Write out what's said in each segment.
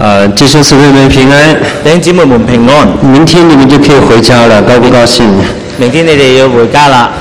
弟兄姊妹们平安， 弟兄姊妹們平安。 明天你们就可以回家了，高不高兴？ 明天你哋要回家啦。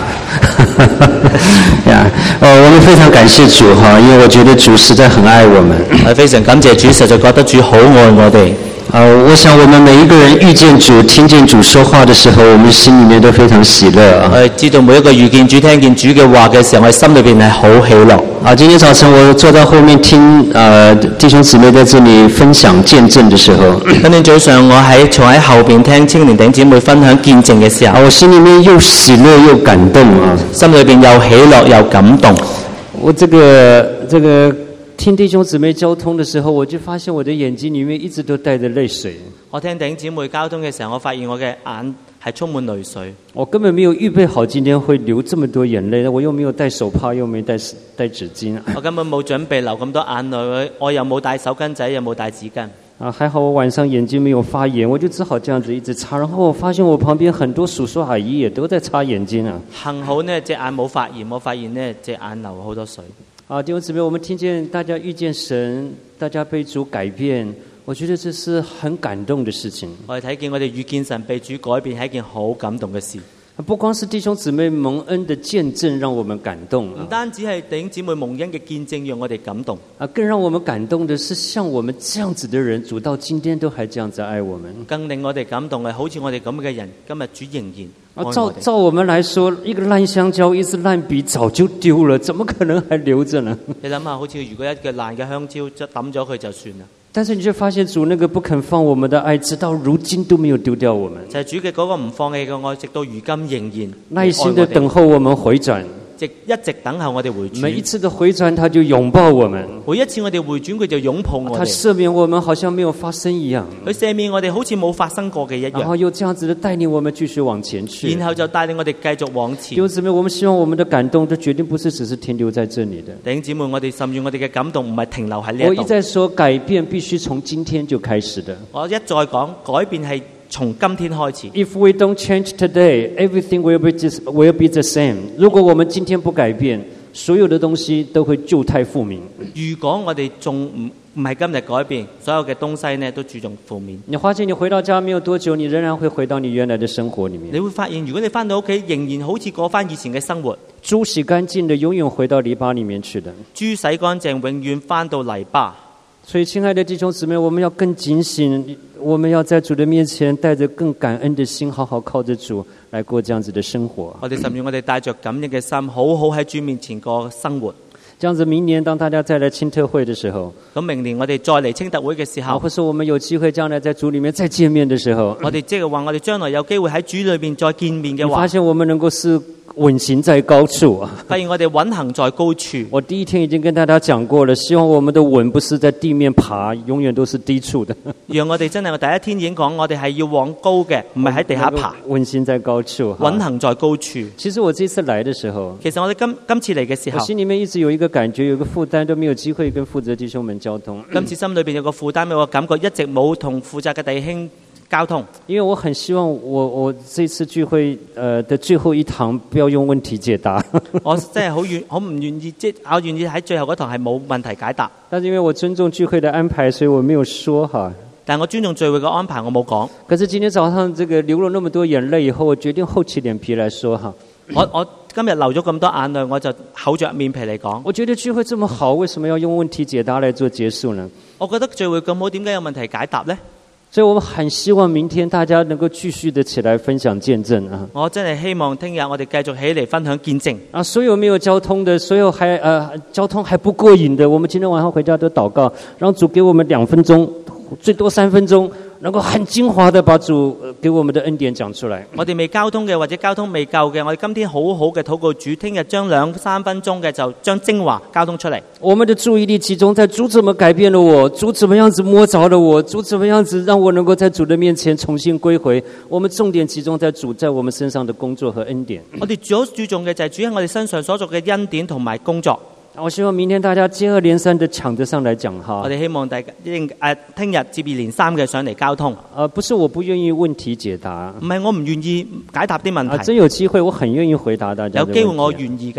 呀，我们非常感谢主哈，因为我觉得主实在很愛我們。 我非常感謝主，實在覺得主好愛我哋。 我想我們每一個人遇見主、聽見主說話的時候，我們心裡面都非常喜樂啊。 我知道每一個遇見主、聽見主嘅話嘅時候，我心裏邊係好喜樂。 今天早晨我坐在後面聽弟兄姊妹在這裡分享見證的時候， 今天早上我坐喺後邊聽青年弟兄姊妹分享見證嘅時候， 我心裡面又喜樂又感動啊， 心裏邊又喜樂又感動。 我這個聽弟兄姊妹交通的時候，我就發現我的眼睛裡面一直都帶着淚水。 我聽弟兄姊妹交通嘅時候，我發現我嘅眼係充滿淚水。 我根本沒有預備好今天會流這麼多眼淚，我又沒有帶手帕，又沒帶紙巾。 我根本冇準備流咁多眼淚，我又冇帶手巾仔，又冇帶紙巾。 還好我晚上眼睛沒有發炎，我就只好這樣子一直擦。然後我發現我旁邊很多叔叔阿姨也都在擦眼睛啊。 幸好呢隻眼冇發炎，我發現呢隻眼流好多水。 弟兄姊妹，我們聽見大家遇見神，大家被主改變，我覺得這是很感動的事情。 我哋睇見我哋遇見神被主改變係一件好感動嘅事。 不光是弟兄姊妹蒙恩的見證讓我們感動， 唔單止係弟兄姊妹蒙恩嘅見證讓我哋感動， 更讓我們感動的是像我們這樣子的人，主到今天都還這樣子愛我們。 更令我哋感動係好似我哋咁嘅人，今日主仍然愛我哋。 照我們來說，一個爛香蕉、一支爛筆早就丟了，怎麼可能還留着呢？ 你諗下，好似如果一個爛嘅香蕉，就抌咗佢就算啦。 但是你就發現主那個不肯放我們的愛，直到如今都沒有丟掉我們。 就係主嘅嗰個唔放棄嘅愛，直到如今仍然耐心的等候我們回轉。 一直等候我哋回轉， 每一次的回轉他就擁抱我們， 每一次我哋回轉佢就擁抱我哋， 他赦免我們好像沒有發生一樣， 佢赦免我哋好似冇發生過嘅一樣， 然後又這樣子的帶領我們繼續往前去， 然後就帶領我哋繼續往前。 弟兄姊妹，我們希望我們的感動都決定不是只是停留在這裡的。 弟兄姊妹，我哋甚至我哋嘅感動唔係停留喺呢一度。 我一再說改變必須從今天就開始的， 我一再講改變係從今天開始。 If we don't change today, everything will be the same. 如果我們今天不改變，所有的東西都會舊態復萌。 如果我哋仲唔係今日改變，所有嘅東西呢都注重負面。 你發現你回到家沒有多久，你仍然會回到你原來的生活裡面。 你會發現，如果你返到屋企，仍然好似過返以前嘅生活。 豬洗乾淨的，永遠回到泥巴裡面去的。 豬洗乾淨，永遠返到泥巴。 所以，親愛的弟兄姊妹，我們要更警醒，我們要在主的面前帶着更感恩的心，好好靠着主來過這樣子的生活。 我哋甚至我哋帶着感恩嘅心，好好喺主面前過生活。 這樣子，明年當大家再來青特會的時候， 咁明年我哋再嚟青特會嘅時候， 或者我們有機會將來在主裡面再見面的時候， 我哋即係話我哋將來有機會喺主裏面再見面嘅話， 發現我們能夠是穩行在高處啊！ 發現我哋穩行在高處。 我第一天已經跟大家講過了，希望我們的穩不是在地面爬，永遠都是低處的。 讓我哋真係我第一天已經講，我哋係要往高嘅，唔係喺地下爬。 穩行在高處， 穩行在高處。 其實我這次來的時候， 其實我哋今次嚟嘅時候， 我心裡面一直有一個感覺，有一個負擔，都沒有機會跟負責弟兄們交通。 今次心裏邊有個負擔，有個感覺，一直冇同負責嘅弟兄交通。 因為我很希望我這次聚會的最後一堂不要用問題解答。 我真係好唔願意，即係我願意喺最後嗰堂係冇問題解答。 但是因為我尊重聚會的安排，所以我沒有說哈。 但我尊重聚會嘅安排，我冇講。 可是今天早上這個流了那麼多眼淚以後，我決定厚起臉皮來說哈。 我今日流咗咁多眼淚，我就厚着面皮嚟講。 我覺得聚會這麼好，為什麼要用問題解答來做結束呢？ 我覺得聚會咁好，點解有問題解答呢？ 所以我們很希望明天大家能夠繼續的起來分享見證啊！ 我真係希望聽日我哋繼續起嚟分享見證啊！所有沒有交通的，所有交通還不過癮的，我們今天晚上回家都禱告，讓主給我們2分鐘，最多3分鐘，能夠很精華的把主給我們的恩典講出來。 我哋未交通嘅或者交通未夠嘅，我哋今天好好嘅禱告主，聽日將2-3分鐘嘅就將精華交通出嚟。 我們的注意力集中在主怎麼改變了我，主怎麼樣子摸着了我，主怎麼樣子讓我能夠在主的面前重新歸回。我們重點集中在主在我們身上的工作和恩典。 我哋最注重嘅就係主喺我哋身上所做嘅恩典同埋工作。 我希望明天大家接二連三的搶着上來講哈。 我哋希望大家聽日接二連三嘅上嚟交通。 不是我不願意問題解答， 唔係我唔願意解答啲問題。 真有機會我很願意回答大家。 有機會我願意㗎。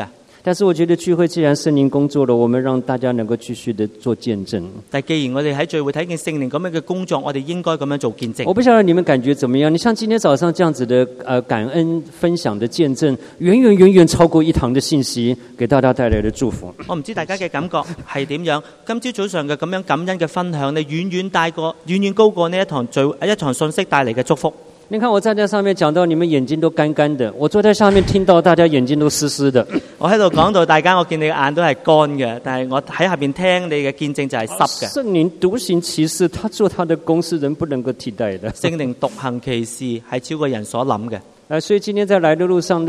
但是我覺得聚會既然聖靈工作了，我們讓大家能夠繼續的做見證。 但既然我哋喺聚會睇見聖靈咁樣嘅工作，我哋應該咁樣做見證。 我不曉得你們感覺怎麼樣？你像今天早上這樣子的感恩分享的見證，遠遠超過一堂的信息，給大家帶來的祝福。 我唔知大家嘅感覺係點樣？今朝早上嘅咁樣感恩嘅分享，你遠遠高過呢一堂信息帶嚟嘅祝福。 你看我站在上面講到你們眼睛都乾乾的，我坐在下面聽到大家眼睛都濕濕的。 我喺度講到大家，我見你嘅眼都係乾嘅，但係我喺下邊聽你嘅見證就係濕嘅。 聖靈獨行其事，他做他的工是人不能夠替代的。 聖靈獨行其事係超過人所諗嘅。 所以今天在來的路上，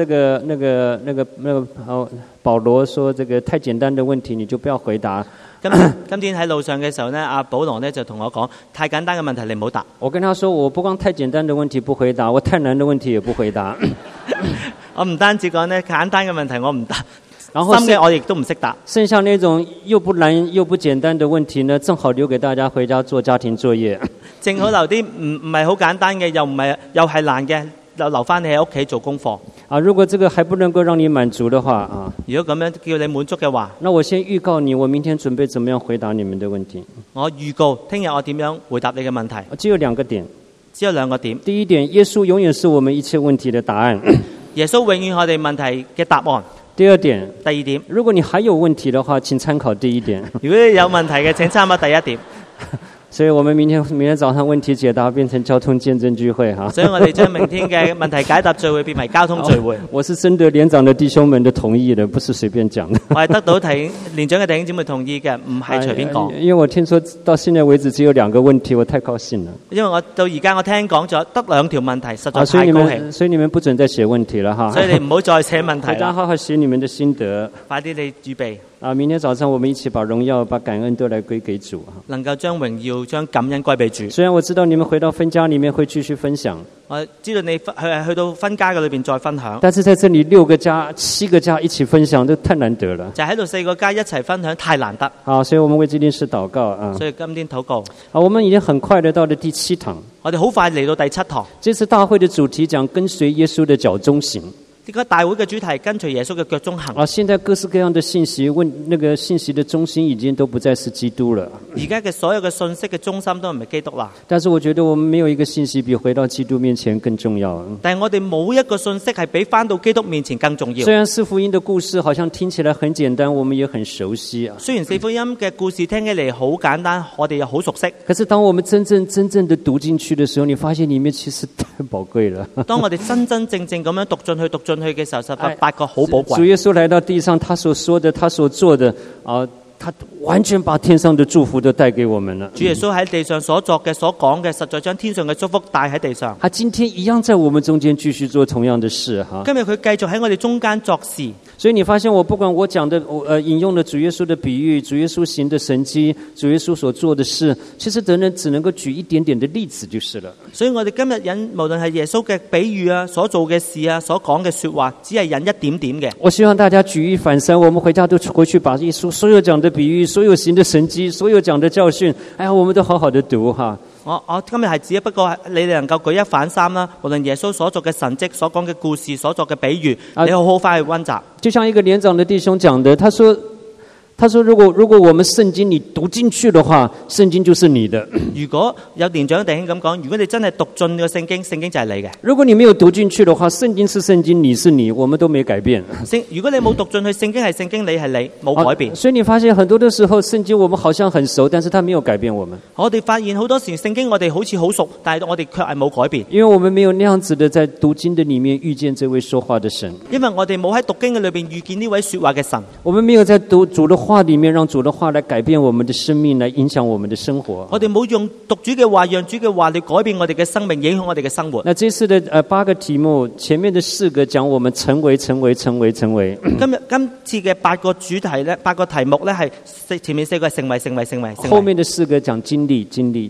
保羅說，這個太簡單的問題你就不要回答。 今天喺路上嘅時候呢，阿保羅呢就同我講，太簡單嘅問題你唔好答。 我跟他說，我不光太簡單的問題不回答，我太難的問題也不回答。 我唔單止講呢簡單嘅問題我唔答， 然後深嘅我亦都唔識答。 剩下那種又不難又不簡單的問題呢，正好留給大家回家做家庭作業。 正好留啲唔係好簡單嘅，又係難嘅，留翻你喺屋企做功課。 如果這個還不能夠讓你滿足的話如果咁樣叫你滿足嘅話， 那我先預告你，我明天準備怎麼樣回答你們的問題。 我預告聽日我點樣回答你嘅問題。 只有兩個點。第一點，耶穌永遠是我們一切問題的答案。 耶穌永遠我哋問題嘅答案。 第二點， 如果你還有問題的話，請參考第一點。 如果你有問題嘅，請參考第一點。 所以我們明天早上問題解答變成交通見證聚會哈。 所以我哋將明天嘅問題解答聚會變為交通聚會。 我是徵得連長的弟兄們的同意的，不是隨便講的。 我係得到連長嘅弟兄姊妹同意嘅，唔係隨便講。 因為我聽說到現在為止只有2個問題，我太高興了。 因為我到而家我聽講咗得2條問題，實在太高興。 所以你們不准再寫問題了哈。 所以你唔好再寫問題啦。 大家好好寫你們的心得。 快啲你預備。 明天早上我們一起把榮耀、把感恩都來歸給主。 能夠將榮耀、將感恩歸俾主。 雖然我知道你們回到分家裡面會繼續分享， 我知道你去到分家嘅裏邊再分享。 但是在這裡6個家、7個家一起分享，這太難得了。 就喺度4個家一齊分享，太難得。 好，所以我們為這件事禱告啊。 所以今天禱告。 好，我們已經很快的到了第7堂。 我哋好快嚟到第7堂。 這次大會的主題講跟隨耶穌的腳中行。 呢個大會嘅主題跟隨耶穌嘅腳中行。 現在各式各樣的信息，那個信息的中心已經都不再是基督了。 而家嘅所有嘅信息嘅中心都唔係基督啦。 但是我覺得我們沒有一個信息比回到基督面前更重要。 但係我哋冇一個信息係比翻到基督面前更重要。 雖然四福音的故事好像聽起來很簡單，我們也很熟悉啊。 雖然四福音嘅故事聽起嚟好簡單，我哋又好熟悉。 可是當我們真正的讀進去的時候，你發現裡面其實太寶貴了。 當我哋真正咁樣讀進去嘅時候，實發覺好寶貴。 主耶穌來到地上，他所說的，他所做的他完全把天上的祝福都帶給我們了。 主耶穌喺地上所作嘅、所講嘅，實在將天上嘅祝福帶喺地上。 他今天一樣在我們中間繼續做同樣的事哈。 今日佢繼續喺我哋中間作事。 所以你發現我不管我講的引用的主耶穌的比喻，主耶穌行的神蹟，主耶穌所做的事，其實只能夠舉一點點的例子就是了。 所以我哋今日無論係耶穌嘅比喻啊，所做嘅事啊，所講嘅說話，只係引一點點嘅。 我希望大家舉一反三，我們回家都回去把耶穌所有講的比喻，所有行的神蹟，所有講的教訓，我們都好好的讀哈。 我今日係只不過你哋能夠舉一反三啦，無論耶穌所做嘅神蹟、所講嘅故事、所作嘅比喻，你好好翻去溫習。 就像一個年長的弟兄講的，他說如果我們聖經你讀進去的話，聖經就是你的。 如果有年長弟兄咁講，如果你真係讀進個聖經，聖經就係你嘅。 如果你沒有讀進去的話，聖經是聖經，你是你，我們都沒改變。 如果你冇讀進去，聖經係聖經，你係你，冇改變。 所以你發現很多的時候，聖經我們好像很熟，但是它沒有改變我們。 我哋發現好多時聖經我哋好似好熟，但係我哋卻係冇改變。 因為我們沒有那樣子的在讀經的裡面遇見這位說話的神。 因為我哋冇喺讀經嘅裏邊遇見呢位說話嘅神。 我們沒有在讀主的話裡面讓主的話來改變我們的生命，來影響我們的生活。 我哋冇用讀主嘅話，讓主嘅話嚟改變我哋嘅生命，影響我哋嘅生活。 那這次的8個題目，前面的4個講我們成為。今次嘅8個主題咧，8個題目咧係前面4個係成為。後面的4個講經歷。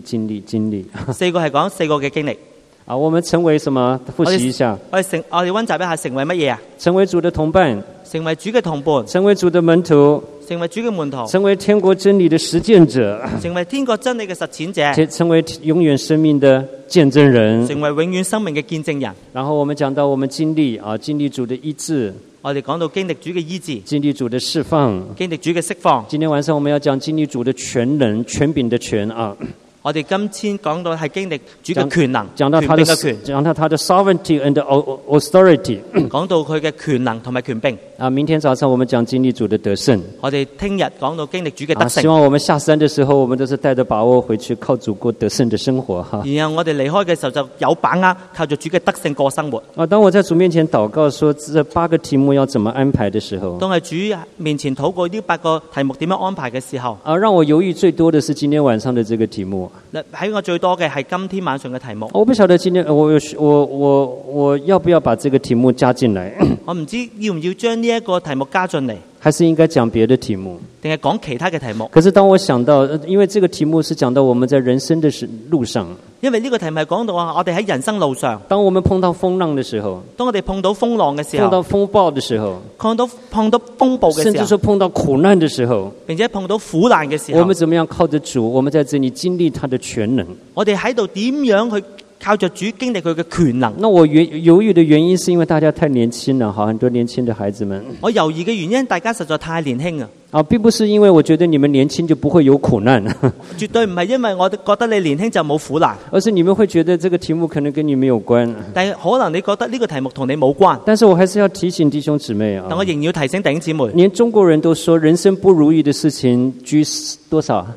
4個係講4個嘅經歷。 我們成為什麼？複習一下。 我哋溫習一下，成為乜嘢啊？ 成為主的同伴， 成為主嘅同伴， 成為主的門徒， 成為主嘅門徒， 成為天國真理的實踐者， 成為天國真理嘅實踐者， 成為永遠生命的見證人， 成為永遠生命嘅見證人。 然後我們講到我們經歷主的醫治， 我哋講到經歷主嘅醫治， 經歷主的釋放。 經歷主嘅釋放。 今天晚上我們要講經歷主的權能，權柄的權啊。 我哋今天講到係經歷主嘅權能， 講到他的 sovereignty and authority， 講到佢嘅權能同埋權柄。 啊，明天早上我們講經歷主的得勝。 我哋聽日講到經歷主嘅得勝。 希望我們下山的時候，我們都是帶着把握回去，靠主過得勝的生活哈。 然後我哋離開嘅時候就有把握，靠着主嘅得勝過生活。 啊，當我在主面前禱告說這8個題目要怎麼安排的時候， 當係主面前禱告呢8個題目點樣安排嘅時候， 啊，讓我猶豫最多的是今天晚上的這個題目。 喺我最多嘅係今天晚上嘅題目。 我不曉得今天我要不要把這個題目加進來？ 我唔知要唔要將呢一個題目加進嚟， 還是應該講別的題目， 定係講其他嘅題目？ 可是當我想到，因為這個題目是講到我們在人生的路上， 因為呢個題目係講到我哋喺人生路上， 當我們碰到風浪的時候， 當我哋碰到風浪嘅時候， 碰到風暴的時候， 碰到風暴嘅時候， 甚至說碰到苦難的時候， 並且碰到苦難嘅時候， 我們怎麼樣靠着主？我們在這裡經歷他的全能。 我哋喺度點樣去靠着主經歷佢嘅權能？ 那我猶豫的原因是因為大家太年輕了，很多年輕的孩子們。 我猶豫嘅原因，大家實在太年輕啊！ 並不是因為我覺得你們年輕就不會有苦難， 絕對唔係因為我覺得你年輕就冇苦難， 而是你們會覺得這個題目可能跟你沒有關。 但係可能你覺得呢個題目同你冇關。 但是我還是要提醒弟兄姊妹啊！ 但我仍然要提醒弟兄姊妹， 連中國人都說人生不如意的事情居多少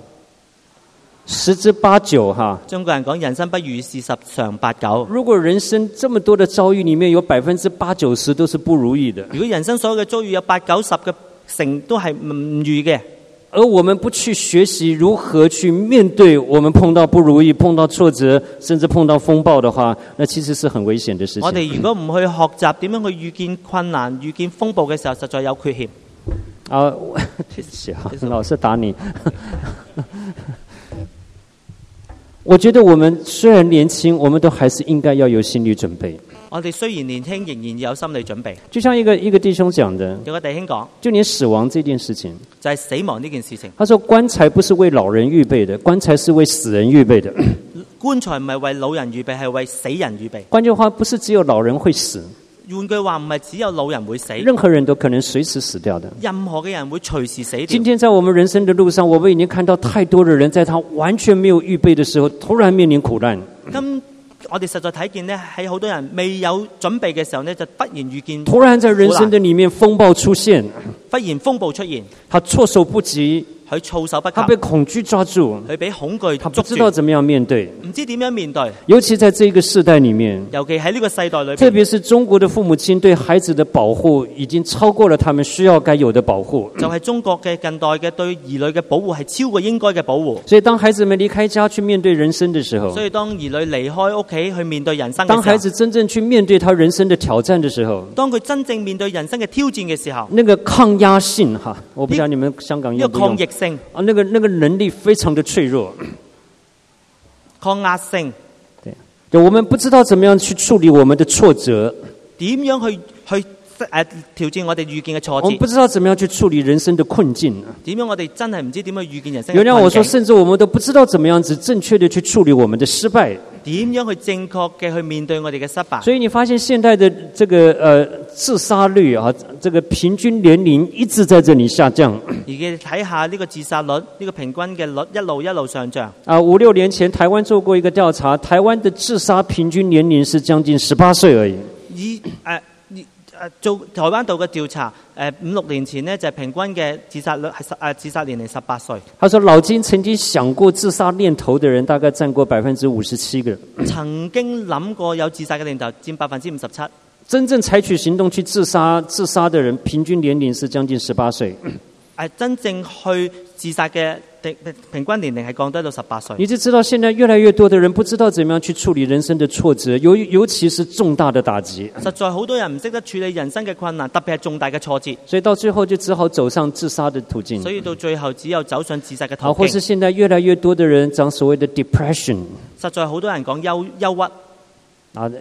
？10之8九哈。 中國人講人生不如意事十常八九。 如果人生這麼多的遭遇裡面有8%、90%都是不如意的， 如果人生所有嘅遭遇有8、90嘅成都係唔如嘅， 而我們不去學習如何去面對我們碰到不如意、碰到挫折，甚至碰到風暴的話，那其實是很危險的事情。 我哋如果唔去學習點樣去遇見困難、遇見風暴嘅時候，實在有缺陷。 啊，對不起哈，老是打你。我覺得我們雖然年輕，我們都還是應該要有心理準備。 我哋雖然年輕，仍然有心理準備。 就像一個弟兄講的， 有個弟兄講， 就連死亡這件事情， 就係死亡呢件事情。 他說棺材不是為老人預備的，棺材是為死人預備的。 棺材唔係為老人預備，係為死人預備。 換句話，不是只有老人會死。 換句話，唔係只有老人會死， 任何人都可能隨時死掉的。 任何嘅人會隨時死掉。 今天在我們人生的路上，我們已經看到太多的人，在他完全沒有預備的時候，突然面臨苦難。 咁我哋實在睇見呢，喺好多人未有準備嘅時候呢，就忽然遇見， 突然在人生的裡面風暴出現， 忽然風暴出現， 他措手不及。 佢措手不及， 他被恐懼抓住， 佢俾恐懼捉住， 他不知道怎麼樣面對， 唔知點樣面對。 尤其在這個世代裡面， 尤其喺呢個世代裏面， 特別是中國的父母親對孩子的保護已經超過了他們需要該有的保護。 就係中國嘅近代嘅對兒女嘅保護係超過應該嘅保護。 所以當孩子們離開家去面對人生的時候， 所以當兒女離開屋企去面對人生嘅時候， 當孩子真正去面對他人生的挑戰的時候， 當佢真正面對人生嘅挑戰嘅時候， 那個抗壓性哈，我不知道你們香港用不用抗逆性啊，那個能力非常的脆弱， 抗壓性， 對，就我們不知道怎麼樣去處理我們的挫折， 點樣去挑戰我哋遇見嘅挫折， 我們不知道怎麼樣去處理人生的困境， 點樣我哋真係唔知點樣遇見人生嘅困境。 原諒我說，甚至我們都不知道怎麼樣子正確的去處理我們的失敗， 點樣去正確嘅去面對我哋嘅失敗。 所以你發現現代的這個自殺率啊，這個平均年齡一直在這裡下降。 而家睇下呢個自殺率，呢個平均嘅率一路上漲。 啊，5、6年前台灣做過一個調查，台灣的自殺平均年齡是將近18歲而已。 做台灣度嘅調查，5、6年前呢，就係平均嘅自殺率係自殺年齡18歲。 他說，老金曾經想過自殺念頭的人，大概佔過57%個。 曾經諗過有自殺嘅念頭，佔57%。 真正採取行動去自殺的人，平均年齡是將近18歲。 真正去自殺嘅平均年齡係降低到18歲。 你就知道現在越來越多的人不知道怎麼樣去處理人生的挫折，尤其是重大的打擊。 實在好多人唔識得處理人生嘅困難，特別係重大嘅挫折。 所以到最後就只好走上自殺的途徑。 所以到最後只有走上自殺嘅途徑。 或是現在越來越多的人講所謂的 depression。 實在好多人講憂鬱。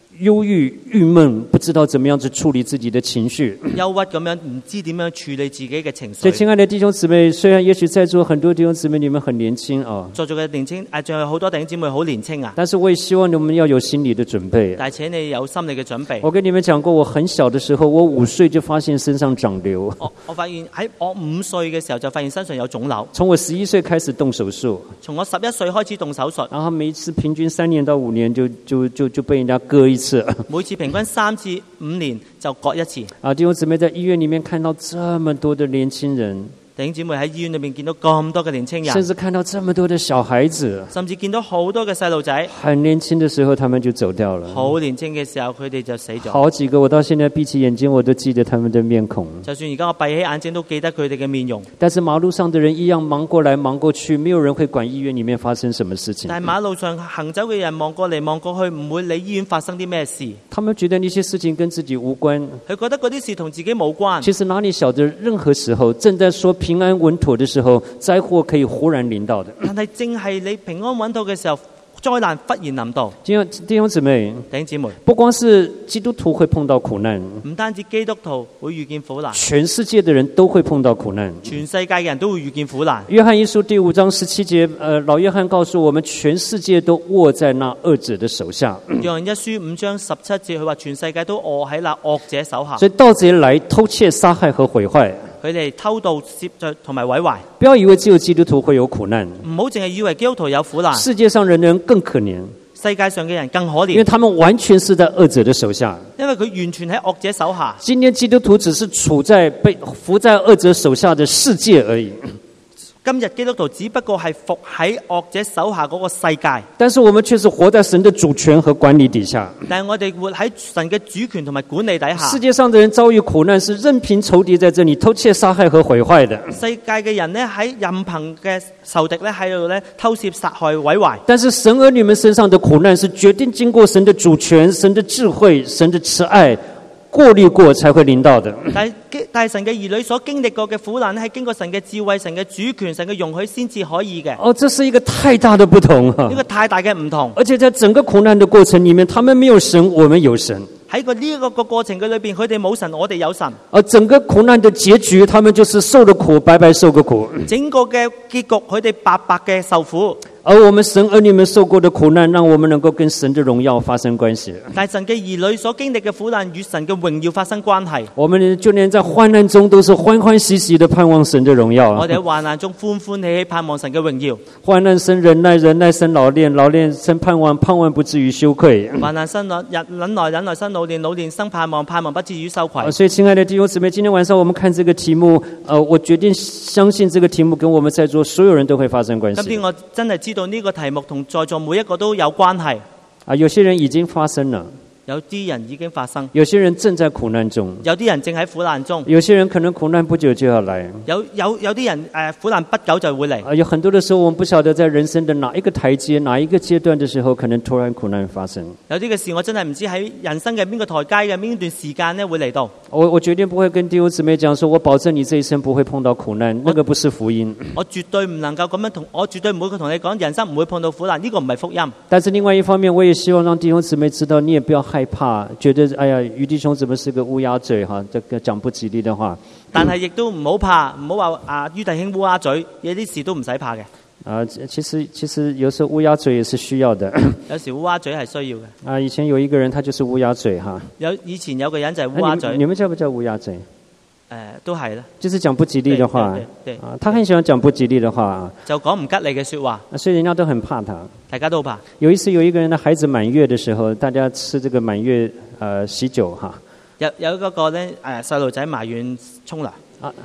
忧郁、郁闷，不知道怎么样子处理自己的情绪。 憂鬱咁樣，唔知點樣處理自己嘅情所以， 緒。 親愛的弟兄姊妹，雖然也許在座很多弟兄姊妹你們很年輕啊， 在座嘅年青仲有好多弟兄姊妹好年青啊， 但是我也希望你們要有心理的準備。 但係請你有心理嘅準備。 我跟你們講過，我很小的時候，我5歲就發現身上長瘤， 我發現喺我5歲嘅時候就發現身上有腫瘤， 從我11歲開始動手術， 從我11歲開始動手術， 然後每一次平均3年到5年就被人家割一次。 每次平均3至5年就割一次。 啊，弟兄姊妹在醫院裡面看到這麼多的年輕人， 弟兄姊妹喺醫院裏面見到咁多嘅年青甚人， 至看到這麼多的小孩子， 甚至見到好多嘅細路仔， 很年輕的時候他們就走掉了。 好年青嘅時候佢哋就死咗。 好幾個，我到現在閉起眼睛，我都記得他們的面孔。 就算而家我閉起眼睛都記得佢哋嘅面容。 但是馬路上的人一樣忙過來忙過去，沒有人會管醫院裡面發生什麼事情。 但係馬路上行走嘅人望過嚟望過去，唔會理醫院發生啲咩事。 他們覺得那些事情跟自己無關。 佢覺得嗰啲事同自己冇關。 其實哪裡曉得，任何時候正在說平安穩妥的時候，災禍可以忽然臨到的。 但係正係你平安穩妥嘅時候，災難忽然臨到。 弟兄姊妹， 弟兄姊妹， 不光是基督徒會碰到苦難， 唔單止基督徒會遇見苦難， 全世界的人都會碰到苦難。 全世界嘅人都會遇見苦難。 約翰一書第5章17節，老約翰告訴我們，全世界都握在那惡者的手下。 約翰一書5章17節，佢話全世界都握喺那惡者手下。 所以盜賊來偷竊、殺害和毀壞。 佢哋偷盜、竊取同埋毀壞。 不要以為只有基督徒會有苦難， 唔好淨係以為基督徒有苦難。 世界上人更可憐， 世界上嘅人更可憐， 因為他們完全是在惡者的手下。 因為佢完全喺惡者手下。 今天基督徒只是處在被服在惡者手下的世界而已。 今日基督徒只不過係服喺惡者手下嗰個世界， 但是我們卻是活在神的主權和管理底下。 但係我哋活喺神嘅主權同埋管理底下。 世界上的人遭遇苦難，是任憑仇敵在這裡偷竊、殺害和毀壞的。 世界嘅人呢，喺任憑嘅仇敵咧喺度咧偷竊、殺害、毀壞。 但是神兒女們身上的苦難，是決定經過神的主權、神的智慧、神的慈愛過濾過才會臨到的。 但係神嘅兒女所經歷過嘅苦難咧，係經過神嘅智慧、神嘅主權、神嘅容許先至可以嘅。 哦，這是一個太大的不同啊！ 呢個太大嘅唔同。 而且在整個苦難的過程裡面，他們沒有神，我們有神。 喺呢一個過程嘅裏邊，佢哋冇神，我哋有神。 而整個苦難的結局，他們就是受了苦，白白受個苦。 整個嘅結局，佢哋白白嘅受苦。 而我們神兒女們受過的苦難，讓我們能夠跟神的榮耀發生關係。 但係神嘅兒女所經歷嘅苦難，與神嘅榮耀發生關係。 我們就連在患難中，都是歡歡喜喜的盼望神的榮耀。 我哋喺患難中歡歡喜喜盼望神嘅榮耀。 患難生忍耐，忍耐生老練，老練生盼望，盼望不至於羞愧。 患難生忍耐，忍耐生老練，老練生盼望，盼望不至於羞愧。 所以，親愛的弟兄姊妹，今天晚上我們看這個題目，我決定相信這個題目跟我們在座所有人都會發生關係。 今天我真係知道呢個題目同在座每一個都有關係。 有些人已經發生了。 有啲人已經發生， 有些人正在苦難中， 有啲人正喺苦難中， 有些人可能苦難不久就要來， 有啲人苦難不久就會嚟。 有很多的時候，我們不曉得在人生的哪一個台階、哪一個階段的時候，可能突然苦難發生。 有啲嘅事我真係唔知喺人生嘅邊個台階嘅邊段時間呢會嚟到。 我絕對不會跟弟兄姊妹講說，我保證你這一生不會碰到苦難，那個不是福音。 我絕對唔能夠咁樣我絕對唔會同你講人生唔會碰到苦難，呢個唔係福音。 但是另外一方面，我也希望讓弟兄姊妹知道，你也不要害怕，覺得哎呀，余弟兄怎麼是個烏鴉嘴哈，這個講不吉利的話。 但係亦都唔好怕，唔好話余弟兄烏鴉嘴，有啲事都唔使怕嘅。 其實有時候烏鴉嘴也是需要的。 有時烏鴉嘴係需要嘅。 以前有一個人，他就是烏鴉嘴哈。 以前有個人就係烏鴉嘴。 你們叫不叫烏鴉嘴？ 都係啦。 就是講不吉利的話。 對。 他很喜歡講不吉利的話。 就講唔吉利嘅說話。 所以人家都很怕他。 大家都怕。有一次有一個人的孩子滿月的時候，大家吃這個滿月喜酒哈。 有嗰個咧細路仔埋怨沖涼。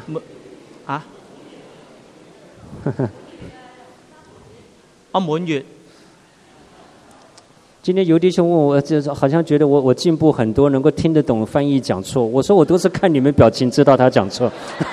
我滿月。今天尤弟兄問我，就是好像覺得我進步很多，能夠聽得懂翻譯講錯。我說我都是看你們表情知道他講錯。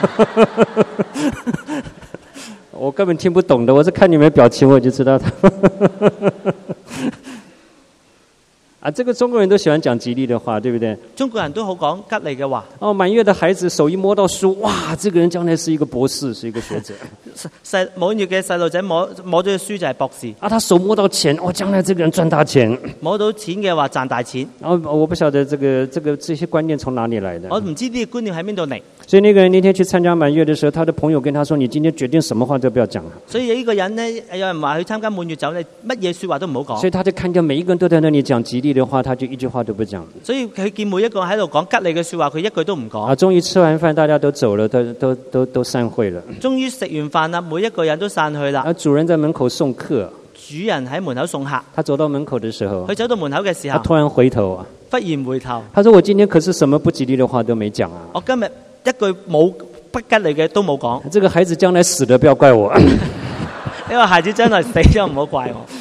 我根本聽不懂的，我是看你們表情我就知道他。 啊，这个中國人都喜歡講吉利的話，對不對？ 中國人都好講吉利嘅話。 哦，滿月的孩子手一摸到書，哇，這個人將來是一個博士，是一個學者。 滿月嘅細路仔摸咗個書就係博士。 啊，他手摸到錢，哦，將來這個人賺大錢。 摸到錢嘅話賺大錢。 我不曉得這些觀念從哪裡來的。 我唔知呢個觀念喺邊度嚟。 所以那個人那天去參加滿月的時候，他的朋友跟他說：你今天決定什麼話都不要講。 所以呢個人呢，有人話去參加滿月酒，你乜嘢説話都唔好講。 所以他就看見每一個人都在那裡講吉利的話，他就一句話都不講。 所以佢見每一個人喺度講吉利嘅説話，佢一句都唔講。 啊，終於吃完飯，大家都走了，都散會了。 終於食完飯啦，每一個人都散去啦。 啊，主人在門口送客。 主人喺門口送客。 他走到門口的時候， 佢走到門口嘅時候， 他突然回頭啊， 忽然回頭。 他說：我今天可是什麼不吉利的話都沒講啊。 我今日一句冇不吉利嘅都冇講。 這個孩子將來死了，不要怪我。 呢個孩子將來死咗唔好怪我。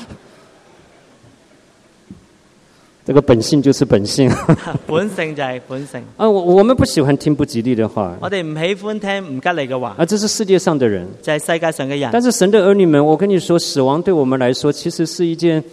這個本性就是本性。 本性就係本性。 啊，我們不喜歡聽不吉利的話。 我哋唔喜歡聽唔吉利嘅話。 啊，這是世界上的人。 就係世界上嘅人。 但是神的兒女們，我跟你說，死亡對我們來說，其實是一件，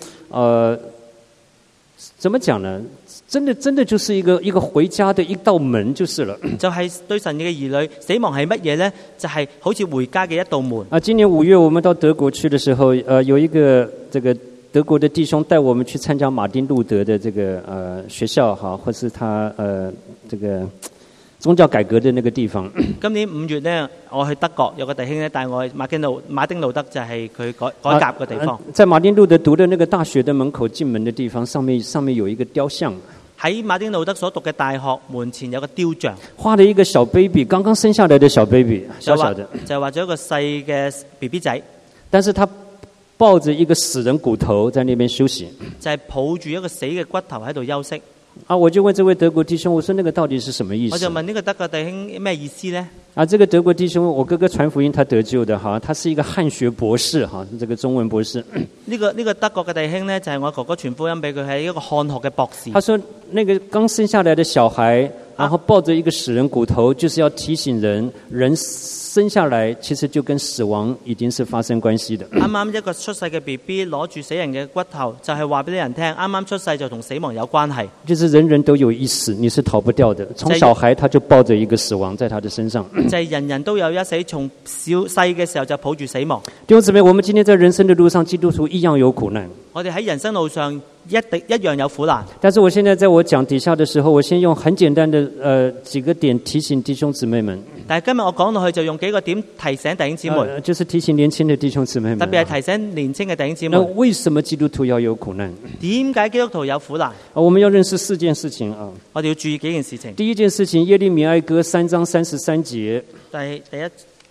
怎麼講呢？真的就是一個回家的一道門就是了。 就係對神嘅兒女，死亡係乜嘢呢？就係好似回家嘅一道門。 啊，今年5月我們到德國去的時候，有一個這個德國的弟兄帶我們去參加馬丁路德的這個學校哈，或是他這個宗教改革的那個地方。 今年5月呢，我去德國，有個弟兄呢帶我去馬丁路德，就係佢改革嘅地方。 在馬丁路德讀的那個大學的門口進門的地方，上面有一個雕像。喺馬丁路德所讀嘅大學門前有個雕像， 畫了一個小 baby， 剛剛生下來的小 baby， 小小的， 就畫咗一個細嘅 BB 仔， 但是他抱着一個死人骨頭在那邊休息， 就係抱住一個死嘅骨頭喺度休息。 啊，我就問這位德國弟兄，我說那個到底是什麼意思？ 我就問呢個德國弟兄咩意思呢？ 啊，這個德國弟兄，我哥哥傳福音，他得救的哈，他是一個漢學博士哈，這個中文博士。 呢個德國嘅弟兄呢，就係我哥哥傳福音俾佢，係一個漢學嘅博士。 他說，那個剛生下來的小孩，然後抱着一個死人骨頭，就是要提醒人生下來其實就跟死亡已經是發生關係的。 啱啱一個出世嘅 BB 攞住死人嘅骨頭，就係話俾啲人聽，啱啱出世就同死亡有關係。 就是人人都有一死，你是逃不掉的。從小孩他就抱着一個死亡在他的身上。 就係人人都有一死，從細嘅時候就抱住死亡。 弟兄姊妹，我們今天在人生的路上，基督徒一樣有苦難。 我哋喺人生路上一樣有苦難。 但是我現在在我講底下的時候，我先用很簡單的幾個點提醒弟兄姊妹們。但係今日我講落去就用幾個點提醒弟兄姊妹，就是提醒年輕的弟兄姊妹們，特別係提醒年輕嘅弟兄姊妹。那為什麼基督徒要有苦難？ 點解基督徒有苦難？ 我們要認識4件事情啊。 我哋要注意幾件事情。 第一件事情，耶利米哀歌3章33節。第一。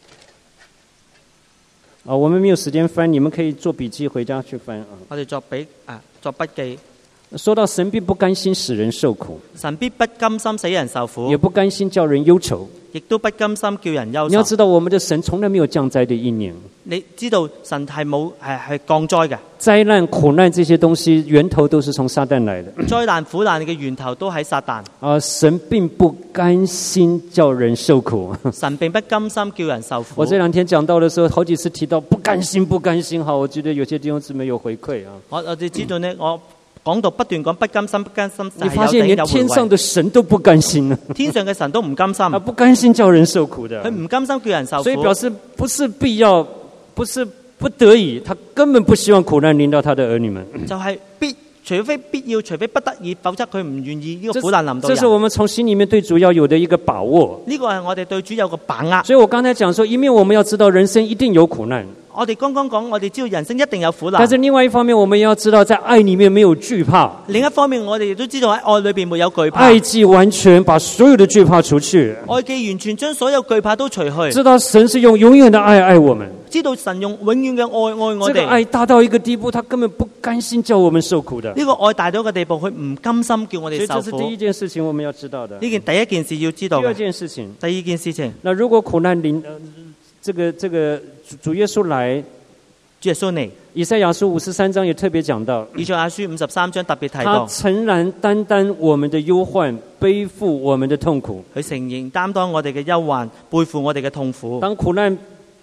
我們沒有時間翻，你們可以做筆記回家去翻啊。我哋作筆記。說到神必不甘心使人受苦， 神必不甘心使人受苦， 也不甘心叫人憂愁， 亦都不甘心叫人憂愁。 你要知道，我們的神從來沒有降災的意念。 你知道神係冇係降災嘅， 災難、苦難這些東西源頭都是從撒旦來的。 災難、苦難嘅源頭都喺撒旦。 神並不甘心叫人受苦， 神並不甘心叫人受苦。 我這兩天講到的時候，好幾次提到不甘心，不甘心。好，我覺得有些弟兄姊妹有回饋啊。 我哋知道呢，我講到不斷講不甘心，不甘心。 你發現連天上的神都不甘心啊！ 天上嘅神都唔甘心， 不甘心叫人受苦的。 佢唔甘心叫人受苦， 所以表示不是必要，不是不得已，他根本不希望苦難臨到他的兒女們。 就係除非必要，除非不得已，否則佢唔願意呢個苦難臨到人。 這是我們從心裏面對主要有的一個把握。 呢個係我哋對主有個把握。 所以我剛才講說，一面我們要知道人生一定有苦難。 我哋剛剛講，我哋知道人生一定有苦難。 但是另外一方面，我們也要知道，在愛裏面沒有懼怕。 另一方面，我哋亦都知道喺愛裏邊沒有懼怕。 愛既完全把所有的懼怕除去。 愛既完全將所有懼怕都除去。 知道神是用永遠的愛愛我們。 知道神用永遠嘅愛愛我哋。 這個愛大到一個地步，他根本不甘心叫我們受苦的。 呢個愛大到一個地步，佢唔甘心叫我哋受苦。 所以這是第一件事情我們要知道的。 呢件第一件事要知道。 第二件事情。 第二件事情。 那如果苦難臨，這個主耶穌來。 耶穌嚟， 以賽亞書53章也特別講到， 以賽亞書53章特別提到， 他誠然擔當我們的憂患，背負我們的痛苦。 佢承認擔當我哋嘅憂患，背負我哋嘅痛苦。 當苦難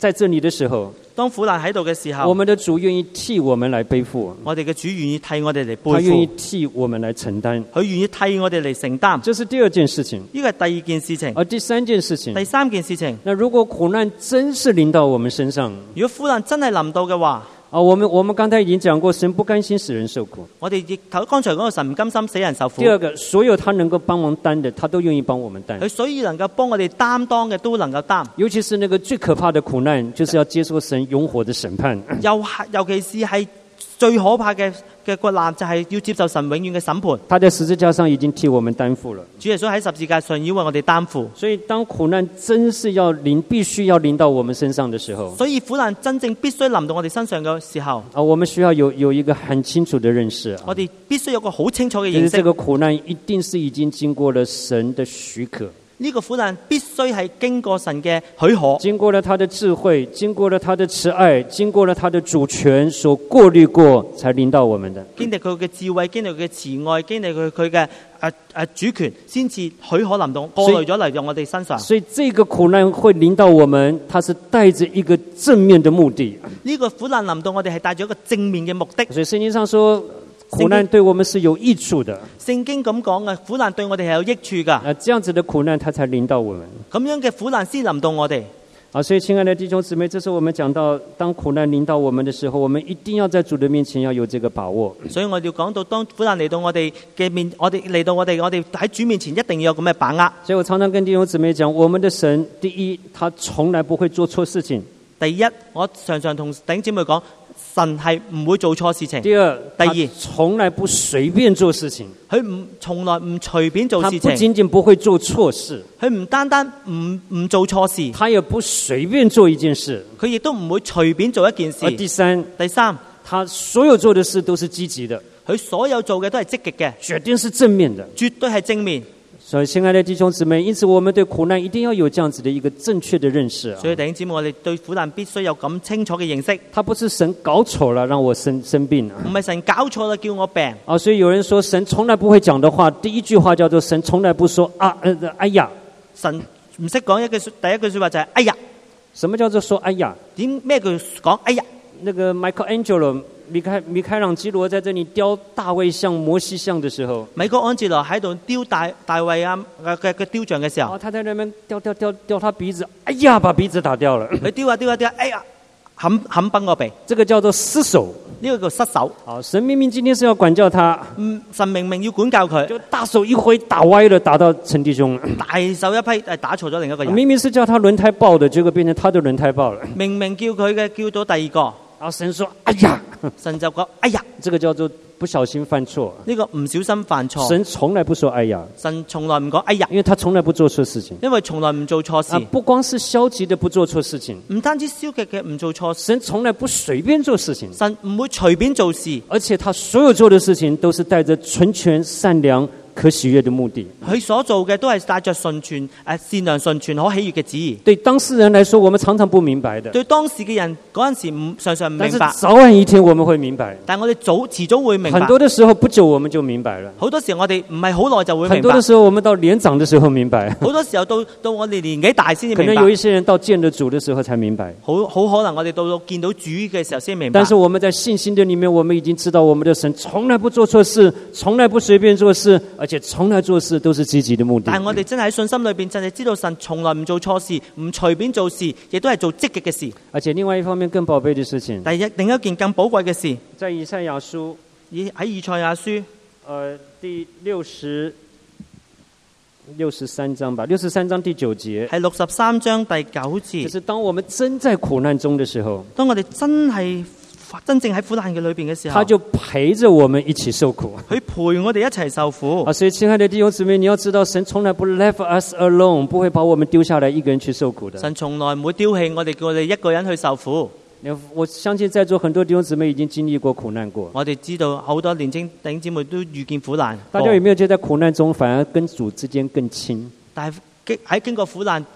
在这里的時候， 當苦難喺度嘅時候， 我們的主願意替我們來背負， 我哋嘅主願意替我哋嚟背他願意負， 替我們來承擔。 佢願意替我哋嚟承擔。 這是第二件事情。 呢個係第二件事情。 而第三件事情， 第三件事情， 那如果苦難真是臨到我們身上， 如果苦難真係臨到嘅話， 我們剛才已經講過，神不甘心使人受苦。 我哋亦剛才講到神唔甘心死人受苦。 第二個，所有他能夠幫忙擔的，他都願意幫我們擔。 佢所以能夠幫我哋擔當嘅都能夠擔。 尤其是那個最可怕的苦難，就是要接受神永火的審判。 尤其是係最可怕嘅國難，就係要接受神永遠嘅審判。 他在十字架上已經替我們擔負了。 主耶穌喺十字架上已經為我哋擔負。 所以當苦難真是必須要臨到我們身上的時候， 所以苦難真正必須臨到我哋身上嘅時候， 我們需要有一個很清楚的認識。 我哋必須有個好清楚嘅認識。 就是這個苦難一定是已經經過了神的許可。 呢個苦難必須係經過神嘅許可， 經過了他的智慧，經過了他的慈愛，經過了他的主權所過濾過，才臨到我們的。 經歷佢嘅智慧，經歷佢嘅慈愛，經歷佢嘅主權，先至許可臨到過濾咗嚟到我哋身上。 所以這個苦難會臨到我們，它是帶着一個正面的目的。 呢個苦難臨到我哋係帶咗一個正面嘅目的。 所以聖經上說，苦難對我們是有益處的。 聖經咁講嘅，苦難對我哋係有益處噶。 這樣子的苦難，它才臨到我們。 咁樣嘅苦難先臨到我哋。 所以親愛的弟兄姊妹，這是我們講到，當苦難臨到我們的時候，我們一定要在主的面前要有這個把握。 所以我哋要講到，當苦難嚟到我哋嘅面，我哋喺主面前一定要有咁嘅把握。 所以我常常跟弟兄姊妹講，我們的神，第一，他從來不會做錯事情。 第一，我常常同弟兄姊妹講，神係唔會做錯事情。 第二， 第二， 從來不隨便做事情。 佢從來唔隨便做事情。 他不僅僅不會做錯事， 佢唔單單唔做錯事， 他也不隨便做一件事。 佢亦都唔會隨便做一件事。 第三，他所有做的事都是積極的， 佢所有做嘅都係積極嘅， 絕對是正面的， 絕對係正面。 所以親愛的弟兄姊妹，因此我們對苦難一定要有這樣子的一個正確的認識。 所以弟兄姊妹，我哋對苦難必須有咁清楚嘅認識。 他不是神搞錯了讓我生病， 唔係神搞錯了叫我病。 所以有人說神從來不會講的話，第一句話叫做神從來不說哎呀。 神唔識講第一句說話就係哎呀。 什麼叫做說哎呀？ 咩叫講哎呀？ 那個 Michelangelo 米開朗基羅在這裡雕大衛像、摩西像的時候， 米高安哲羅喺度雕大衛嘅雕像嘅時候， 他在那邊雕他鼻子，哎呀，把鼻子打掉了。 佢雕啊，哎呀，冚崩個鼻。 這個叫做失手， 呢個叫失手。 神明明今天是要管教他， 神明明要管教佢， 就大手一揮打歪了，打到陳弟兄。 大手一批打錯咗另一個人。 明明是叫他輪胎爆的，結果變成他的輪胎爆了。 明明叫佢嘅叫到第二個。 神說哎呀， 神就講哎呀， 這個叫做不小心犯錯。 呢個唔小心犯錯。 神從來不說哎呀， 神從來唔講哎呀， 因為他從來不做錯事情。 因為從來唔做錯事。 不光是消極的不做錯事情， 唔單止消極嘅唔做錯事， 神從來不隨便做事情。 神唔會隨便做事， 而且他所有做的事情都是帶着純全、善良、可喜悅的目的。 佢所做嘅都係帶着純全、善良、純全、可喜悅嘅旨意。 對當事人來說，我們常常不明白的。 對當時嘅人嗰陣時常常唔明白。 但是早晚一天我們會明白。 但我哋遲早會明白。 很多的時候不久我們就明白了。 好多時候我哋唔係好耐就會明白。 很多的時候我們到年長的時候明白。 好多時候到我哋年紀大先至明白。 可能有一些人到見了主的時候才明白。 好可能我哋到見到主嘅時候先明白。 但是我們在信心的裏面，我們已經知道我們的神從來不做錯事，從來不隨便做事，而且從來做事都是積極的目的。 但係我哋真係喺信心裏邊，真係知道神從來唔做錯事，唔隨便做事，亦都係做積極嘅事。 而且另外一方面更寶貝的事情， 另一件更寶貴嘅事， 在以賽亞書， 喺以賽亞書， 第63章吧，63章第9節， 係63章第9節。 就是當我們真在苦難中的時候， 當我哋真正喺苦難嘅裏邊嘅時候， 他就陪着我們一起受苦。 佢陪我哋一齊受苦。 所以親愛的弟兄姊妹，你要知道，神從來不 leave us alone， 不會把我們丟下來一個人去受苦的。 神從來唔會丟棄我哋，叫我哋一個人去受苦。 我相信在座很多弟兄姊妹已經經歷過苦難過。 我哋知道好多年輕弟兄姊妹都遇見苦難。 大家有沒有覺得在苦難中反而跟主之間更親？ 但係喺經過苦難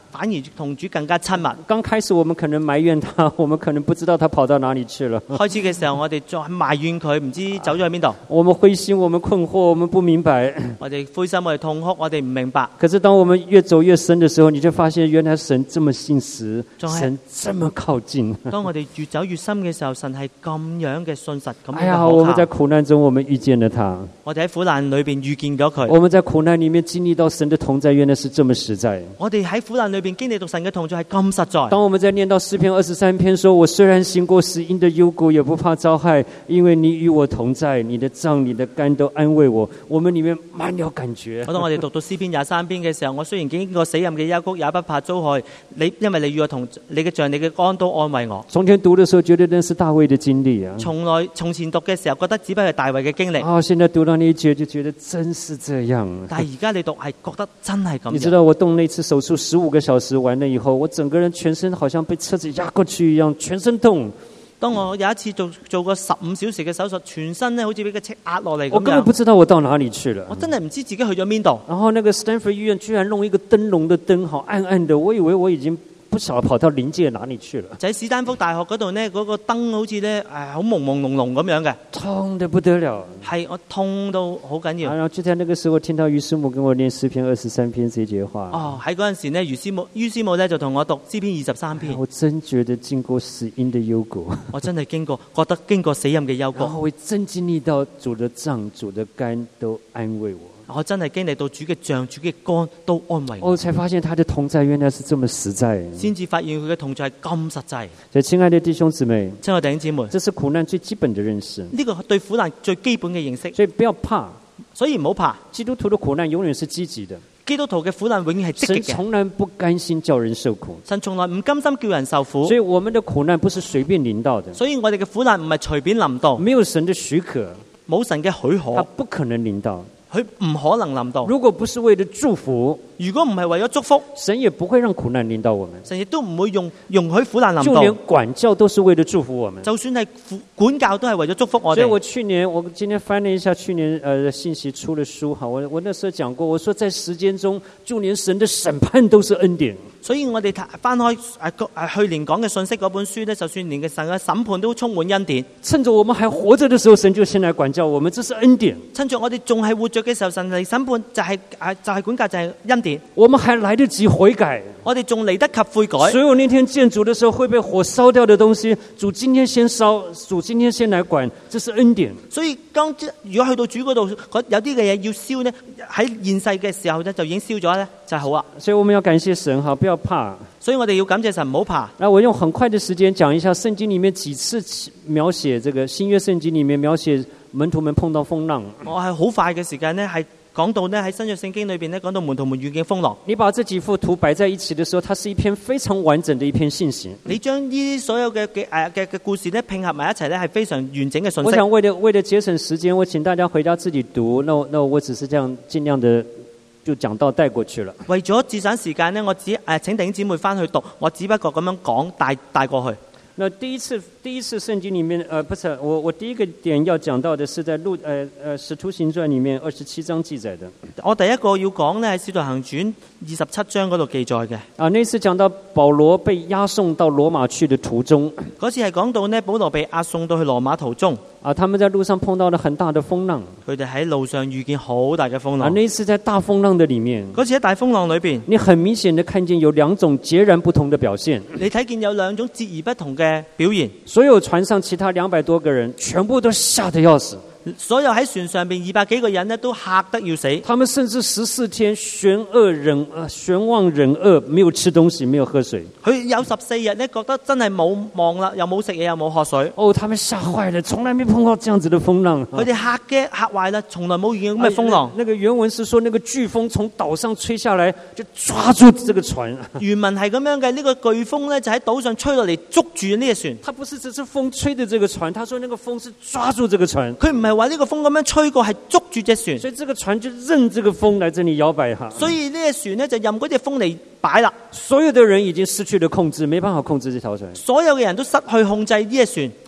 反而同主更加親密。 剛開始我們可能埋怨他，我們可能不知道他跑到哪裡去了。 開始嘅時候，我哋再埋怨佢，唔知走咗去邊度。 我們灰心，我們困惑，我們不明白。 我哋灰心，我哋痛哭，我哋唔明白。 可是當我們越走越深的時候，你就發現原來神這麼信實，神這麼靠近。 當我哋越走越深嘅時候，神係咁樣嘅信實，咁樣嘅可靠。 哎呀，我們在苦難中，我們遇見了他。 我哋喺苦難裏邊遇見咗佢。 我們在苦難裡面經歷到神的同在，原來是這麼實在。 我哋喺苦難裏邊經歷到神嘅同在係咁實在。 當我們在念到詩篇23篇說，我雖然行過死蔭的幽谷，也不怕遭害，因為你與我同在，你的杖、你的竿都安慰我。我們裡面滿了感覺。 當我哋讀到詩篇23篇嘅時候，我雖然經過死蔭嘅幽谷，也不怕遭害，因為你與我同，你嘅杖、你嘅竿都安慰我。 從前讀的時候，覺得那是大衛的經歷啊。 從前讀嘅時候，覺得只不過係大衛嘅經歷。 現在讀到那一節，就覺得真是這樣。 但係而家你讀係覺得真係咁樣。 你知道我動那次手術15個小時完了以後，我整個人全身好像被車子壓過去一樣，全身痛。 當我有一次做過15小時嘅手術，全身咧好似俾個車壓落嚟咁樣。 我根本不知道我到哪裡去了。 我真係唔知自己去咗邊度。 然後那個 Stanford 醫院居然弄一個燈籠的燈，好暗暗的，我以為我已經不曉得跑到靈界哪裡去了。 就喺史丹福大學嗰度呢，嗰個燈好似咧好朦朦朧朧咁樣嘅， 痛得不得了。 係我痛到好緊要。 然後就在那個時候，聽到於師母跟我念詩篇23篇這節話。 喺嗰陣時呢，於師母咧就同我讀詩篇23篇。 我真覺得經過死蔭的幽谷。我真係覺得經過死蔭嘅幽谷。 然後我真經歷到主的杖、主的竿都安慰我。 我真係經歷到主嘅杖、主嘅竿都安慰我。 我才發現他的同在原來是這麼實在。 先至發現佢嘅同在係咁實際。 所以親愛的弟兄姊妹， 親愛的弟兄姊妹， 這是苦難最基本的認識。 呢個對苦難最基本嘅認識。 所以不要怕， 所以唔好怕。 基督徒的苦難永遠是積極的。 基督徒嘅苦難永遠係積極嘅。 神從來不甘心叫人受苦。 神從來唔甘心叫人受苦。 所以我們的苦難不是隨便臨到的。 所以我哋嘅苦難唔係隨便臨到。 沒有神的許可， 冇神嘅許可， 他不可能臨到。 佢唔可能臨到。 如果不是為了祝福， 如果唔係為咗祝福， 神也不會讓苦難臨到我們。 神亦都唔會容許苦難臨到。 就連管教都是為了祝福我們。 就算係管教都係為咗祝福我哋。 所以我今天翻了一下去年信息出了書哈，我那時候講過，我說在時間中，就連神的審判都是恩典。 所以我哋翻開去年講嘅信息嗰本書咧，就算連神嘅審判都充滿恩典。 趁着我們還活着的時候，神就先來管教我們，這是恩典。 趁着我哋仲係活着嘅時候，神嚟審判就係管教，就係恩典。 我們還來得及悔改， 我哋仲嚟得及悔改。 所有那天見主的時候會被火燒掉的東西，主今天先燒，主今天先來管，這是恩典。 所以如果去到主嗰度，有啲嘅嘢要燒呢，喺現世嘅時候呢，就已經燒咗呢，就係好啊。 所以我們要感謝神哈，不要怕。 所以我哋要感謝神，唔好怕。 那我用很快的時間講一下聖經裡面幾次描寫這個新約聖經裡面描寫門徒們碰到風浪。 我係好快嘅時間呢，係講到呢喺新約聖經裏邊呢，講到門徒們遇見風浪。 你把這幾幅圖擺在一起的時候，它是一篇非常完整的一篇信息。 你將呢啲所有嘅故事呢拼合埋一齊呢，係非常完整嘅信息。 我想為了節省時間，我請大家回家自己讀。那我只是這樣盡量的就講到帶過去了。 為咗節省時間呢，我只請弟兄姊妹翻去讀，我只不過咁樣講帶過去。 那第一次聖經裡面，不是我第一個點要講到的是在使徒行傳裡面27章記載的。 我第一個要講呢喺使徒行傳27章嗰度記載嘅。 那次講到保羅被押送到羅馬去的途中， 嗰次係講到呢保羅被押送到去羅馬途中。 他們在路上碰到了很大的風浪。 佢哋喺路上遇見好大嘅風浪。 那次在大風浪的裡面， 嗰次喺大風浪裏邊， 你很明顯的看見有兩種截然不同的表現。 你睇見有兩種截然不同嘅表現。 所有船上其他200多個人，全部都嚇得要死。 所有喺船上邊200幾個人呢，都嚇得要死。 他們甚至14天懸望忍餓，沒有吃東西，沒有喝水。 佢有14日呢，覺得真係冇望啦，又冇食嘢，又冇喝水。 他們嚇壞了，從來沒碰到這樣子的風浪。 佢哋嚇壞啦，從來冇遇見咁嘅風浪。 那個原文是說，那個颶風從島上吹下來，就抓住這個船。 原文係咁樣嘅，呢個颶風呢，就喺島上吹落嚟，捉住呢隻船。 他不是只是風吹的這個船，他說那個風是抓住這個船。 佢唔係話呢個風咁樣吹過，係捉住隻船。 所以這個船就任這個風來這裡搖擺哈。 所以呢隻船呢，就任嗰隻風嚟擺啦。 所有的人已經失去了控制，沒辦法控制這條船。 所有嘅人都失去控制呢隻船。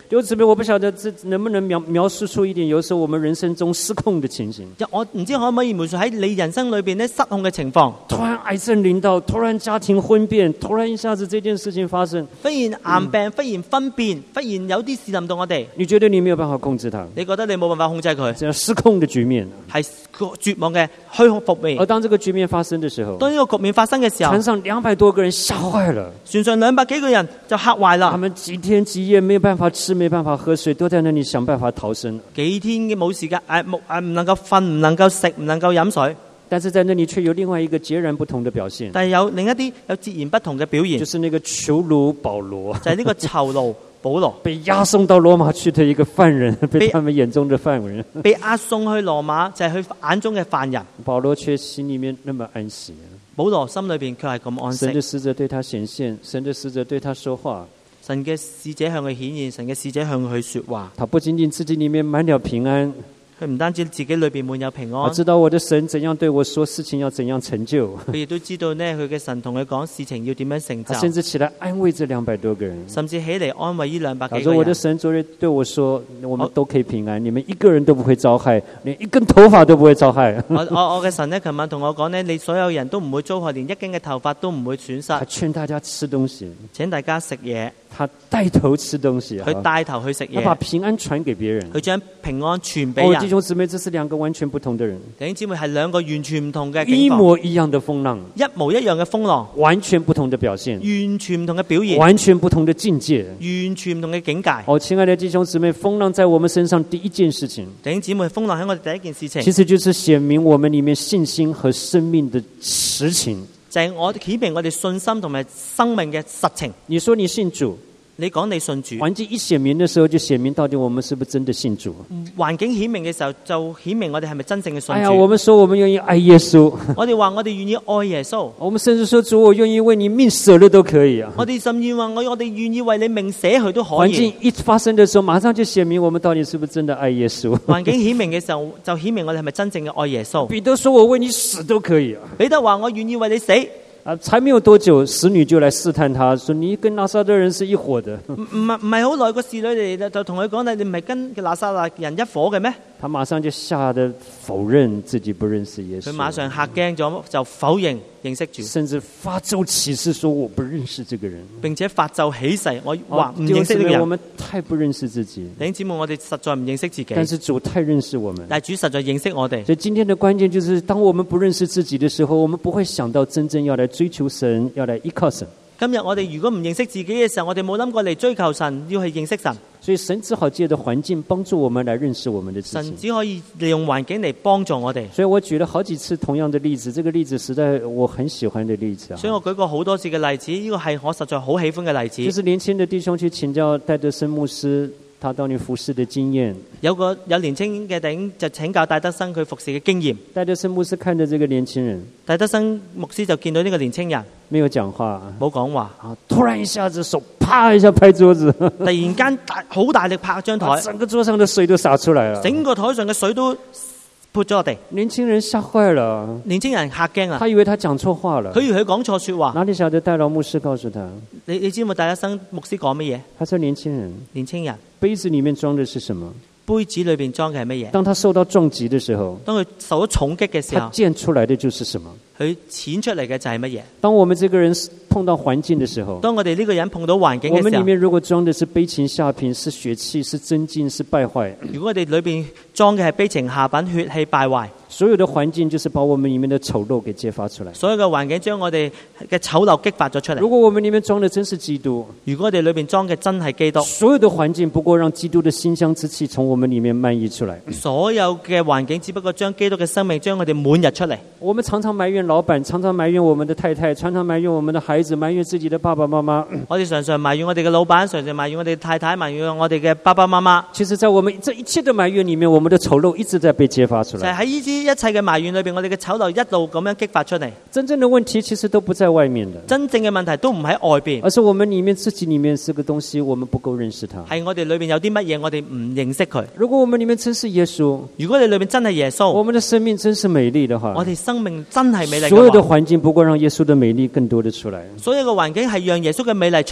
弟兄姊妹，我不曉得這能不能描述出一點，有時候我們人生中失控的情形。 我唔知可唔可以描述喺你人生裏邊咧失控嘅情況。 突然癌症臨到，突然家庭婚變，突然一下子這件事情發生， 忽然癌病，忽然婚變，忽然有啲事臨到我哋。 你覺得你沒有辦法控制它？ 你覺得你冇辦法控制佢？ 這樣失控的局面， 係絕望嘅虛空覆滅。 而當這個局面發生的時候， 當呢個局面發生嘅時候， 船上200多個人嚇壞了， 船上200幾個人就嚇壞啦。 他們幾天幾夜沒有辦法吃，沒辦法喝水，都在那裡想辦法逃生。 幾天嘅冇時間，唔能夠瞓，唔能夠食，唔能夠飲水。 但是在那裡卻有另外一個截然不同的表現， 但係有另一啲有截然不同嘅表現， 就是那個囚奴保羅， 就係呢個囚奴保羅， 被押送到羅馬去的一個犯人，被他們眼中的犯人， 被押送去羅馬，就係佢眼中嘅犯人。 保羅卻心裡面那麼安息。 保羅心裏邊卻係咁安息。 神的使者對他顯現，神的使者對他說話， 神嘅使者向佢顯現，神嘅使者向佢說話。 他不僅僅自己裡面滿了平安， 佢唔單止自己裏邊滿有平安， 他知道我的神怎樣對我說，事情要怎樣成就。 佢亦都知道呢，佢嘅神同佢講事情要點樣成就。 他甚至起來安慰這200多個人， 甚至起嚟安慰呢200 他說我的幾個人。 神昨日對我說，我們都可以平安，你們一個人都不會遭害，連一根頭髮都不會遭害。 我嘅神呢，琴晚同我講呢，你所有人都唔會遭害，連一根嘅頭髮都唔會損失。 他勸大家吃東西， 請大家食嘢， 他帶頭吃東西， 佢帶頭去食他把嘢， 平安傳給別人。 佢將平安傳俾哦，弟人。 兄姊妹，這是2個完全不同的人， 弟兄姊妹係2個完全唔同嘅一境況， 模一樣的風浪， 一模一樣嘅風浪， 完全不同的表現， 完全唔同嘅表現， 完全不同的境界。 完全唔同嘅境界。 哦，親愛的弟兄姊妹，風浪在我們身上第一件事情， 弟兄姊妹，風浪喺我哋第一件事情， 其實就是顯明我們裡面信心和生命的實情。 就係我顯明我哋信心同埋生命嘅實情。 你說你信主， 你講你信主， 環境一顯明的時候，就顯明到底我們是不是真的信主。 環境顯明嘅時候，就顯明我哋係咪真正嘅信哎呀， 主。 我們說我們願意愛耶穌， 我哋話我哋願意愛耶穌， 我們甚至說主，我願意為你命捨了都可以啊。 我哋甚至話我哋願意為你命捨去都可以環境。一發生的時候，馬上就顯明我們到底是不是真的愛耶穌。 環境顯明嘅時候，就顯明我哋係咪真正嘅愛耶穌。 彼得說我為你死都可以啊。 彼得話我願意為你死。 才沒有多久，使女就來試探他，說你跟拿撒勒人是一夥的。 唔係好耐，個侍女嚟就同佢講，你唔係跟拿撒勒人一夥嘅咩？ 他馬上就嚇得否認自己不認識耶穌， 佢馬上嚇驚咗，就否認認識主， 甚至發咒起誓說我不認識這個人， 並且發咒起誓，我話唔認識呢個人。 我們太不認識自己， 弟兄姊妹，我哋實在唔認識自己， 但是主太認識我們。 但係主實在認識我哋。 所以今天的關鍵就是，當我們不認識自己的時候，我們不會想到真正要來追求神，要來依靠神。 今日我哋如果唔認識自己嘅時候，我哋冇諗過嚟追求神，要去認識神。 所以神只好借着環境幫助我們來認識我們的自己。 神只可以利用環境嚟幫助我哋。 所以我舉了好幾次同樣的例子，這個例子實在我很喜歡的例子啊。 所以我舉過好多次嘅例子，呢個係我實在好喜歡嘅例子。 就是年輕的弟兄去請教戴德生牧師，他到你服侍的經驗。 有年輕嘅弟兄就請教戴德生佢服侍嘅經驗。 戴德生牧師看着這個年輕人， 戴德生牧師就見到呢個年輕人沒有講話， 冇講話， 突然一下子手啪一下拍桌子， 突然間好大力拍張台， 整個桌上的水都灑出來了， 整個台上嘅水都潑咗落地。 年輕人嚇壞了， 年輕人嚇驚啊！ 他以為他講錯話了， 佢以為佢講錯說話。 哪裡曉得戴老牧師告訴他， 你知冇戴德生牧師講乜嘢？ 他說年輕人， 年輕人杯子裡面裝的是什麼？ 杯子裏邊裝嘅係乜嘢？ 當他受到重擊的時候， 當佢受咗重擊嘅時他候， 濺出來的就是什麼？ 佢濺出嚟嘅就係乜嘢？ 當我們這個人碰到環境的時候， 當我哋呢個人碰到環境嘅時候， 我們裡面如果裝的是悲情下品，是血氣，是爭競，是敗壞， 如果我哋裏邊裝嘅係悲情下品、血氣敗壞， 所有的環境就是把我們裡面的醜陋給揭發出來。 所有嘅環境將我哋嘅醜陋激發咗出嚟。 如果我們裡面裝的真是基督， 如果我哋裏邊裝嘅真係基督， 所有的環境不過讓基督的馨香之氣從我們裡面漫溢出來。 所有嘅環境只不過將基督嘅生命將我哋滿溢出嚟。 我們常常埋怨老闆，常常埋怨我們的太太，常常埋怨我們的孩子，埋怨自己的爸爸媽媽。 我哋常常埋怨我哋嘅老闆，常常埋怨我哋太太，埋怨我哋嘅爸爸媽媽。 其實在我們這一切的埋怨裡面，我們的醜陋一直在被揭發出來。 就係喺呢啲一切嘅埋怨裏邊，我哋嘅醜陋一路咁樣激發出嚟。 真正的問題其實都不在外面的， 真正嘅問題都唔喺外邊， 而是我們裡面自己裡面這個東西，我們不夠認識它。 係我哋裏邊有啲乜嘢，我哋唔認識佢。 如果我們裡面真是耶穌， 如果你裏邊真係耶穌， 我們的生命真是美麗的話， 我哋生命真係美麗嘅話， 所有的環境不過讓耶穌的美麗更多的出來。 所有嘅環境係讓耶穌嘅美麗出嚟。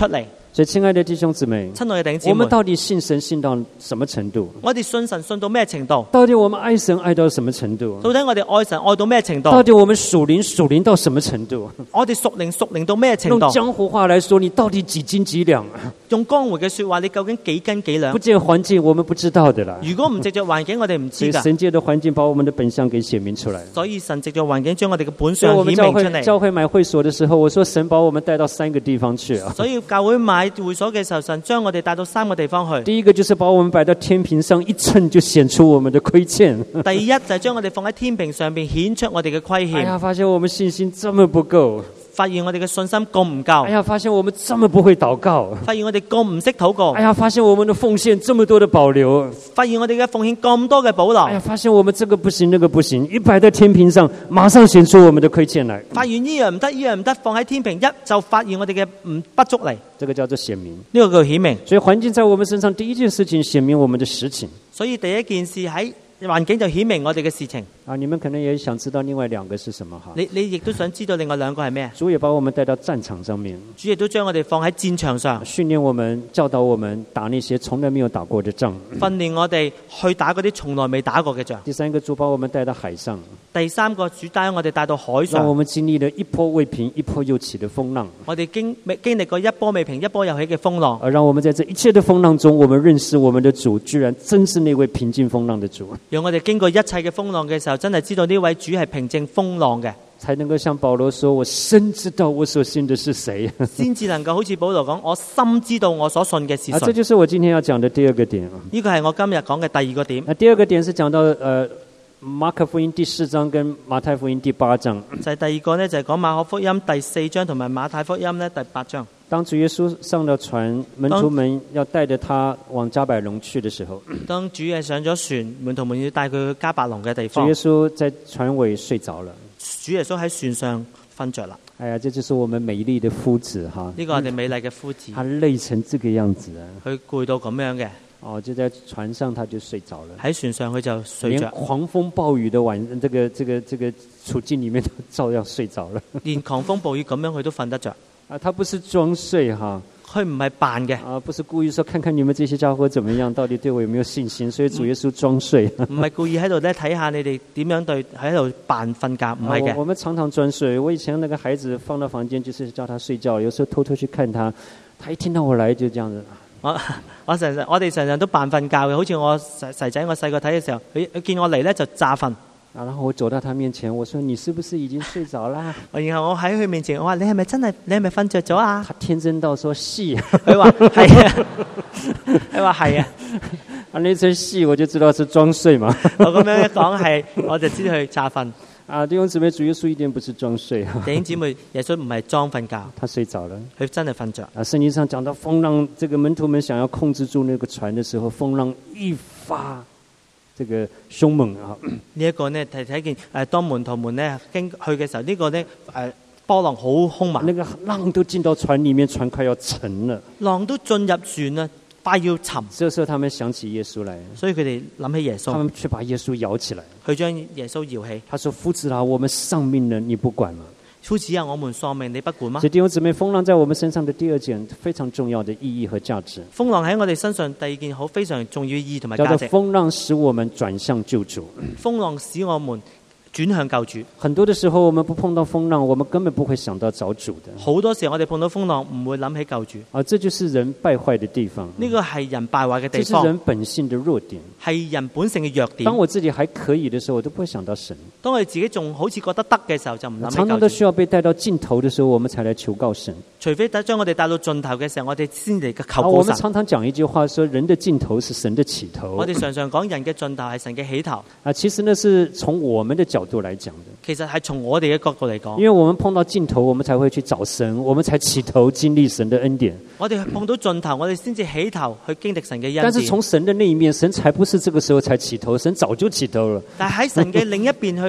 所以親愛的弟兄姊妹， 親愛嘅弟兄姊妹， 我們到底信神信到什麼程度？ 我哋信神信到咩程度？ 到底我們愛神愛到什麼程度？ 到底我哋愛神愛到咩程度？ 到底我們屬靈到什麼程度？ 我哋屬靈到咩程度？ 用江湖話來說，你到底幾斤幾兩？ 用江湖嘅說話，你究竟幾斤幾兩？ 不借環境，我們不知道的啦。 如果唔藉着環境，我哋唔知㗎。 所以神借的環境把我們的本相給顯明出來。 所以神藉着環境將我哋嘅本所以相顯我們明出嚟。 教會買會所的時候，我說神把我們帶到3個地方去啊。 所以教會買會所嘅時候，神將我哋帶到3個地方去。 第一個就是把我們擺到天平上，一稱就顯出我們的虧欠。 第一就係將我哋放喺天平上邊，顯出我哋嘅虧欠。 哎呀，發現我們信心這麼不夠。 發現我哋嘅信心咁唔夠。 哎呀，發現我們這麼不會禱告。 發現我哋咁唔識禱告。 哎呀，發現我們的奉獻這麼多的保留。 發現我哋嘅奉獻咁多嘅保留。 哎呀，發現我們這個不行，那個不行，一擺在天平上，馬上顯出我們的虧欠來。 發現呢樣唔得，呢樣唔得，放喺天平一就發現我哋嘅不足嚟。 這個叫做顯明， 呢個叫顯明。 所以環境在我們身上，第一件事情顯明我們的實情。 所以第一件事喺環境就顯明我哋嘅事情。 啊，你們可能也想知道另外2個是什麼哈？ 你亦都想知道另外2個係咩？ 主也把我們帶到戰場上面， 主亦都將我哋放喺戰場上， 訓練我們、教導我們打那些從來沒有打過的仗。 訓練我哋去打嗰啲從來未打過嘅仗。 第3個，主把我們帶到海上。 第3個，主帶我哋帶到海上， 讓我們經歷了一波未平、一波又起的風浪。 我哋經歷過一波未平、一波又起嘅風浪。 而讓我們在這一切的風浪中，我們認識我們的主，居然真是那位平靜風浪的主。 讓我哋經過一切嘅風浪嘅時候，真係知道呢位主係平靜風浪嘅， 才能夠像保羅說：我深知道我所信的是誰。 先至能夠好似保羅講：我深知道我所信嘅是誰。 這就是我今天要講的第2個點。 呢個係我今日講嘅第2個點。 第2個點是講到馬可福音第4章跟馬太福音第8章。 就係第2個呢，就係講馬可福音第4章同埋馬太福音呢第8章。 當主耶穌上了船，門徒們要帶着他往迦百農去的時候， 當主係上咗船，門徒們要帶佢去迦百農嘅地方。 主耶穌在船尾睡着了。 主耶穌喺船上瞓着啦。 哎呀，這就是我們美麗的夫子哈！ 呢個我哋美麗嘅夫子， 他累成這個樣子啊！ 佢攰到咁樣嘅。 哦，就在船上他就睡着了。 喺船上佢就睡着。 連狂風暴雨的這個處境裡面都照樣睡着了。 連狂風暴雨咁樣佢都瞓得着。 啊，他不是裝睡哈。 佢唔係扮嘅。 啊，不是故意說看看你們這些家伙怎麼樣，到底對我有沒有信心？所以主耶穌裝睡。 唔係故意喺度咧睇下你哋點樣對，喺度扮瞓覺，唔係嘅。 我們常常裝睡。我以前那個孩子放到房間就是叫他睡覺，有時候偷偷去看他，他一聽到我來就這樣子。 我哋常常都扮瞓覺嘅，好似我細仔，我細個睇嘅時候，佢見我嚟咧就詐瞓。 然後我走到他面前，我說：你是不是已經睡着啦？ 然後我喺佢面前，我話：你係咪真係？你係咪瞓着咗啊？ 他天真到說：是。 佢話係啊，佢話係啊。 啊，那聲是我就知道是裝睡嘛。 我咁樣一講係，我就知道佢詐瞓。 啊，弟兄姊妹，主耶穌一定不是裝睡。 弟兄姊妹，耶穌唔係裝瞓覺， 他睡着了， 佢真係瞓着。 啊，聖經上講到風浪，這個門徒們想要控制住那個船的時候，風浪一發，這個兇猛啊！ 呢一個呢，睇見當門徒們呢經去嘅時候，呢個呢波浪好兇猛， 那個浪都進到船裡面，船快要沉了， 浪都進入船啦，快要沉。 這時候他們想起耶穌來， 所以佢哋諗起耶穌， 他們去把耶穌搖起來， 佢將耶穌搖起。 他說：夫子啊，我們喪命了，你不管嗎？ 夫子啊，我們喪命，你不管嗎？ 所以弟兄姊妹，風浪在我們身上的第2件非常重要的意義和價值。 風浪喺我哋身上第2件好非常重要的意義同埋價值。 叫做風浪使我們轉向救主。 風浪使我們轉向救主。 很多的時候，我們不碰到風浪，我們根本不會想到找主的。 好多時候我哋碰到風浪，唔會諗起救主。 啊，這就是人敗壞的地方。 呢個係人敗壞嘅地方。 這是人本性的弱點。 係人本性嘅弱點。 當我自己還可以的時候，我都不會想到神。 當我哋自己仲好似覺得得嘅時候，就唔諗起救主。 常常都需要被帶到盡頭的時候，我們才來求告神。 除非將我哋帶到盡頭嘅時候，我哋先嚟求告神。 我們常常講一句話，說人的盡頭是神的起頭。 我哋常常講人嘅盡頭係神嘅起頭。 啊，其實那是從我們的角度來講的。 其實係從我哋嘅角度嚟講， 因為我們碰到盡頭，我們才會去找神，我們才起頭經歷神的恩典。 我哋碰到盡頭，我哋先至起頭去經歷神嘅恩典。 但是從神的那一面，神才不是這個時候才起頭，神早就起頭了。 但係喺神嘅另一邊去。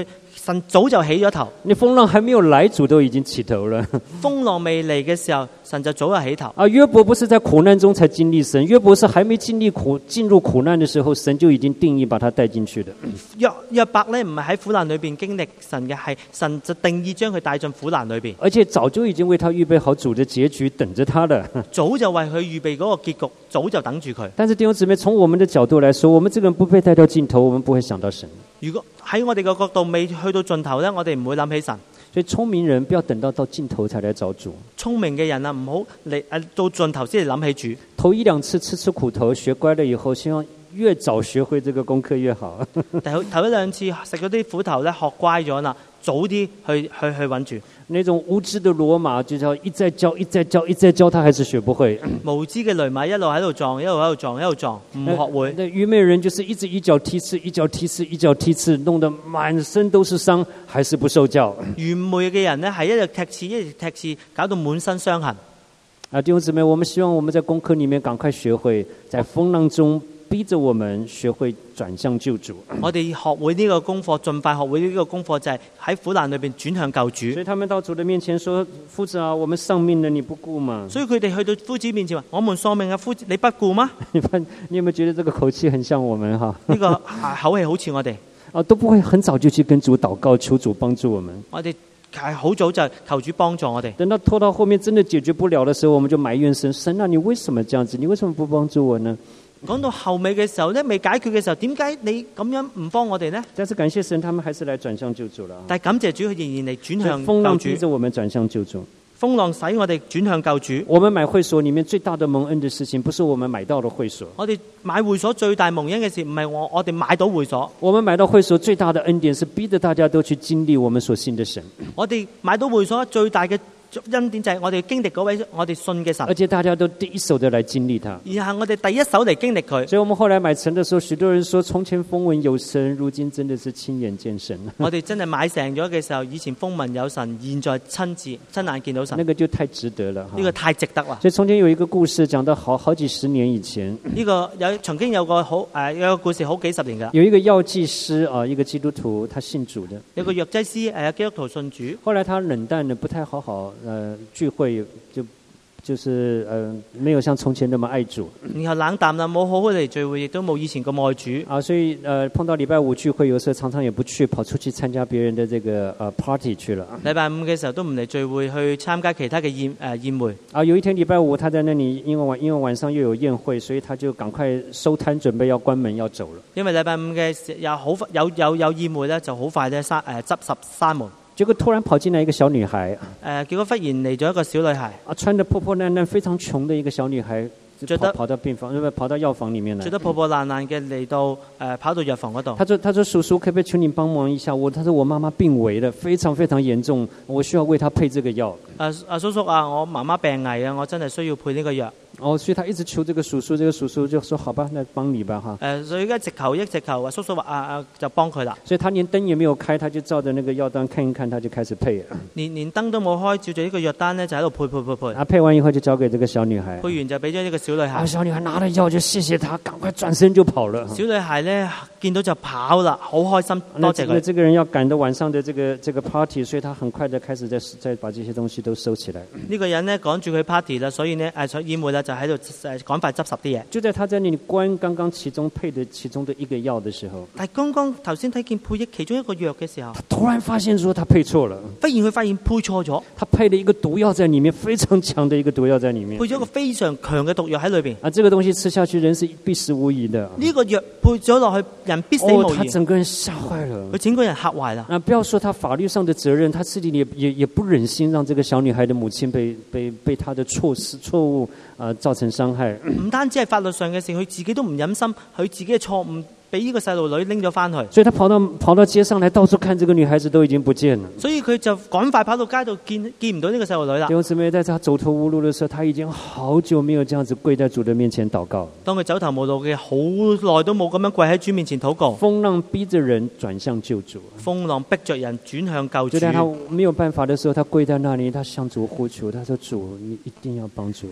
神早就起咗頭， 你風浪還沒有來，主都已經起頭了。 風浪未嚟嘅時候，神就早就起頭。 啊，約伯不是在苦難中才經歷神，約伯是還沒進入苦難的時候，神就已經定義把他帶進去的。 約伯呢唔係喺苦難裏邊經歷神嘅，係神就定義將佢帶進苦難裏邊， 而且早就已經為他預備好主的結局等着他了。 早就為佢預備嗰個結局，早就等住佢。 但是弟兄姊妹，從我們的角度來說，我們這個人不被帶到盡頭，我們不會想到神。 如果喺我哋嘅角度未去到盡頭呢，我哋唔會諗起神。 所以聰明人不要等到盡頭才來找主。 聰明嘅人啊，唔好嚟到盡頭先嚟諗起主。 頭一兩次吃苦頭，學乖了以後，希望越早學會這個功課越好。 頭一兩次食嗰啲苦頭咧，學乖咗啦，早啲去揾住。 那種無知的騾馬，就叫一再教，一再教，一再教，他還是學不會。 無知嘅騾馬一路喺度撞，一路喺度撞，一路撞，唔學會。 那愚昧人就是一直一腳踢刺，一腳踢刺，一腳踢刺，弄得滿身都是傷，還是不受教。 愚昧嘅人呢，係一直踢刺，一直踢刺，搞到滿身傷痕。 啊，弟兄姊妹，我們希望我們在功課裡面趕快學會，在風浪中逼着我們學會轉向救主。 我哋學會呢個功課，盡快學會呢個功課，就係喺苦難裏邊轉向救主。 所以他們到主的面前說：夫子啊，我們喪命了，你不顧嗎？ 所以佢哋去到夫子面前話：我們喪命啊，夫子你不顧嗎？ 你有沒有覺得這個口氣很像我們哈？ 呢個口氣好似我哋啊，都不會很早就去跟主禱告，求主幫助我們。 我哋係好早就求主幫助我哋。 等到拖到後面真的解決不了的時候，我們就埋怨神：神啊，你為什麼這樣子？你為什麼不幫助我呢？ 講到後尾嘅時候呢，未解決嘅時候，點解你咁樣唔幫我哋呢？ 但是感謝神，他們還是來轉向救主了。 但係感謝主，佢仍然嚟轉向救主。 風浪逼着我們轉向救主， 風浪使我哋轉向救主。 我們買會所裡面最大的蒙恩的事情，不是我們買到的會所。 我哋買會所最大蒙恩嘅事，唔係我哋買到會所。 我們買到會所最大的恩典，是逼着大家都去經歷我們所信的神。 我哋買到會所最大嘅恩典就係我哋經歷嗰位我哋信嘅神， 而且大家都第一手的來經歷他， 然後我哋第一手嚟經歷佢。 所以我們後來買城的時候，許多人說從前風聞有神，如今真的是親眼見神。 我哋真係買成咗嘅時候，以前風聞有神，現在親眼見到神， 那個就太值得了。 呢個太值得啦。 所以從前有一個故事講到好幾十年以前， 呢個曾經有個有個故事好幾十年㗎。 有一個藥劑師啊，一個基督徒，他信主的。 有個藥劑師基督徒信主， 後來他冷淡的不太好聚會，就是沒有像從前那麼愛主。 然後冷淡啦，冇好好嚟聚會，亦都冇以前咁愛主。 啊，所以碰到禮拜五聚會，有時候常常也不去，跑出去參加別人的這個party 去了。 禮拜五嘅時候都唔嚟聚會，去參加其他嘅宴會。 啊，有一天禮拜五，他在那裡，因為晚上又有宴會，所以他就趕快收攤，準備要關門要走了。 因為禮拜五嘅有宴會咧，就好快咧執拾閂門。 結果突然跑進來一個小女孩， 結果忽然嚟咗一個小女孩， 啊，穿得破破爛爛、非常窮的一個小女孩，跑到病房，跑到藥房裡面來， 着得破破爛爛嘅嚟到跑到藥房嗰度。 他說叔叔，可不可以求你幫忙一下我？他說我媽媽病危了，非常非常嚴重，我需要為她配這個藥。 叔叔啊，我媽媽病危啊，我真係需要配呢個藥。 哦，所以他一直求這個叔叔，這個叔叔就說好吧，那幫你吧哈。 所以一直求，叔叔話就幫佢啦。 所以他連燈也沒有開，他就照着那個藥單看一看，他就開始配。 連燈都冇開，照住呢個藥單呢，就喺度配。 啊，配完以後就交給這個小女孩。 配完就俾咗呢個小女孩。 啊，小女孩拿了藥就謝謝他，趕快轉身就跑了。 小女孩呢見到就跑啦，好開心，多謝佢。 那這個人要趕到晚上的這個 party，所以他很快的開始再把這些東西都收起來。 呢個人呢趕住佢 party 啦，所以呢宴會啦就喺度趕快執拾啲嘢。 就在他在那裡關剛剛其中配的其中的一個藥的時候， 但係剛剛頭先睇見配其中一個藥嘅時候， 他突然發現說他配錯了。 忽然佢發現配錯咗， 他配了一個毒藥在裡面，非常強的一個毒藥在裡面， 配咗一個非常強嘅毒藥喺裏邊。 啊，這個東西吃下去人是必死無疑的。 呢個藥配咗落去，人必死無疑。 他整個人嚇壞了， 佢整個人嚇壞啦。 啊，不要說他法律上的責任，他自己也不忍心讓這個小女孩的母親被他的錯誤造成傷害。 唔單止係法律上嘅事，佢自己都唔忍心，佢自己嘅錯誤俾呢個細路女拎咗翻去。 所以他跑到街上來，到處看這個女孩子都已經不見了。 所以佢就趕快跑到街度見唔到呢個細路女啦。 弟兄姊妹，在他走投無路的時候，他已經好久沒有這樣子跪在主的面前禱告。 當佢走投無路嘅，好耐都冇咁樣跪喺主面前禱告。 風浪逼着人轉向救主， 風浪逼着人轉向救主。 就在他沒有辦法的時候，他跪在那裡，他向主呼求，他說：主，你一定要幫助我。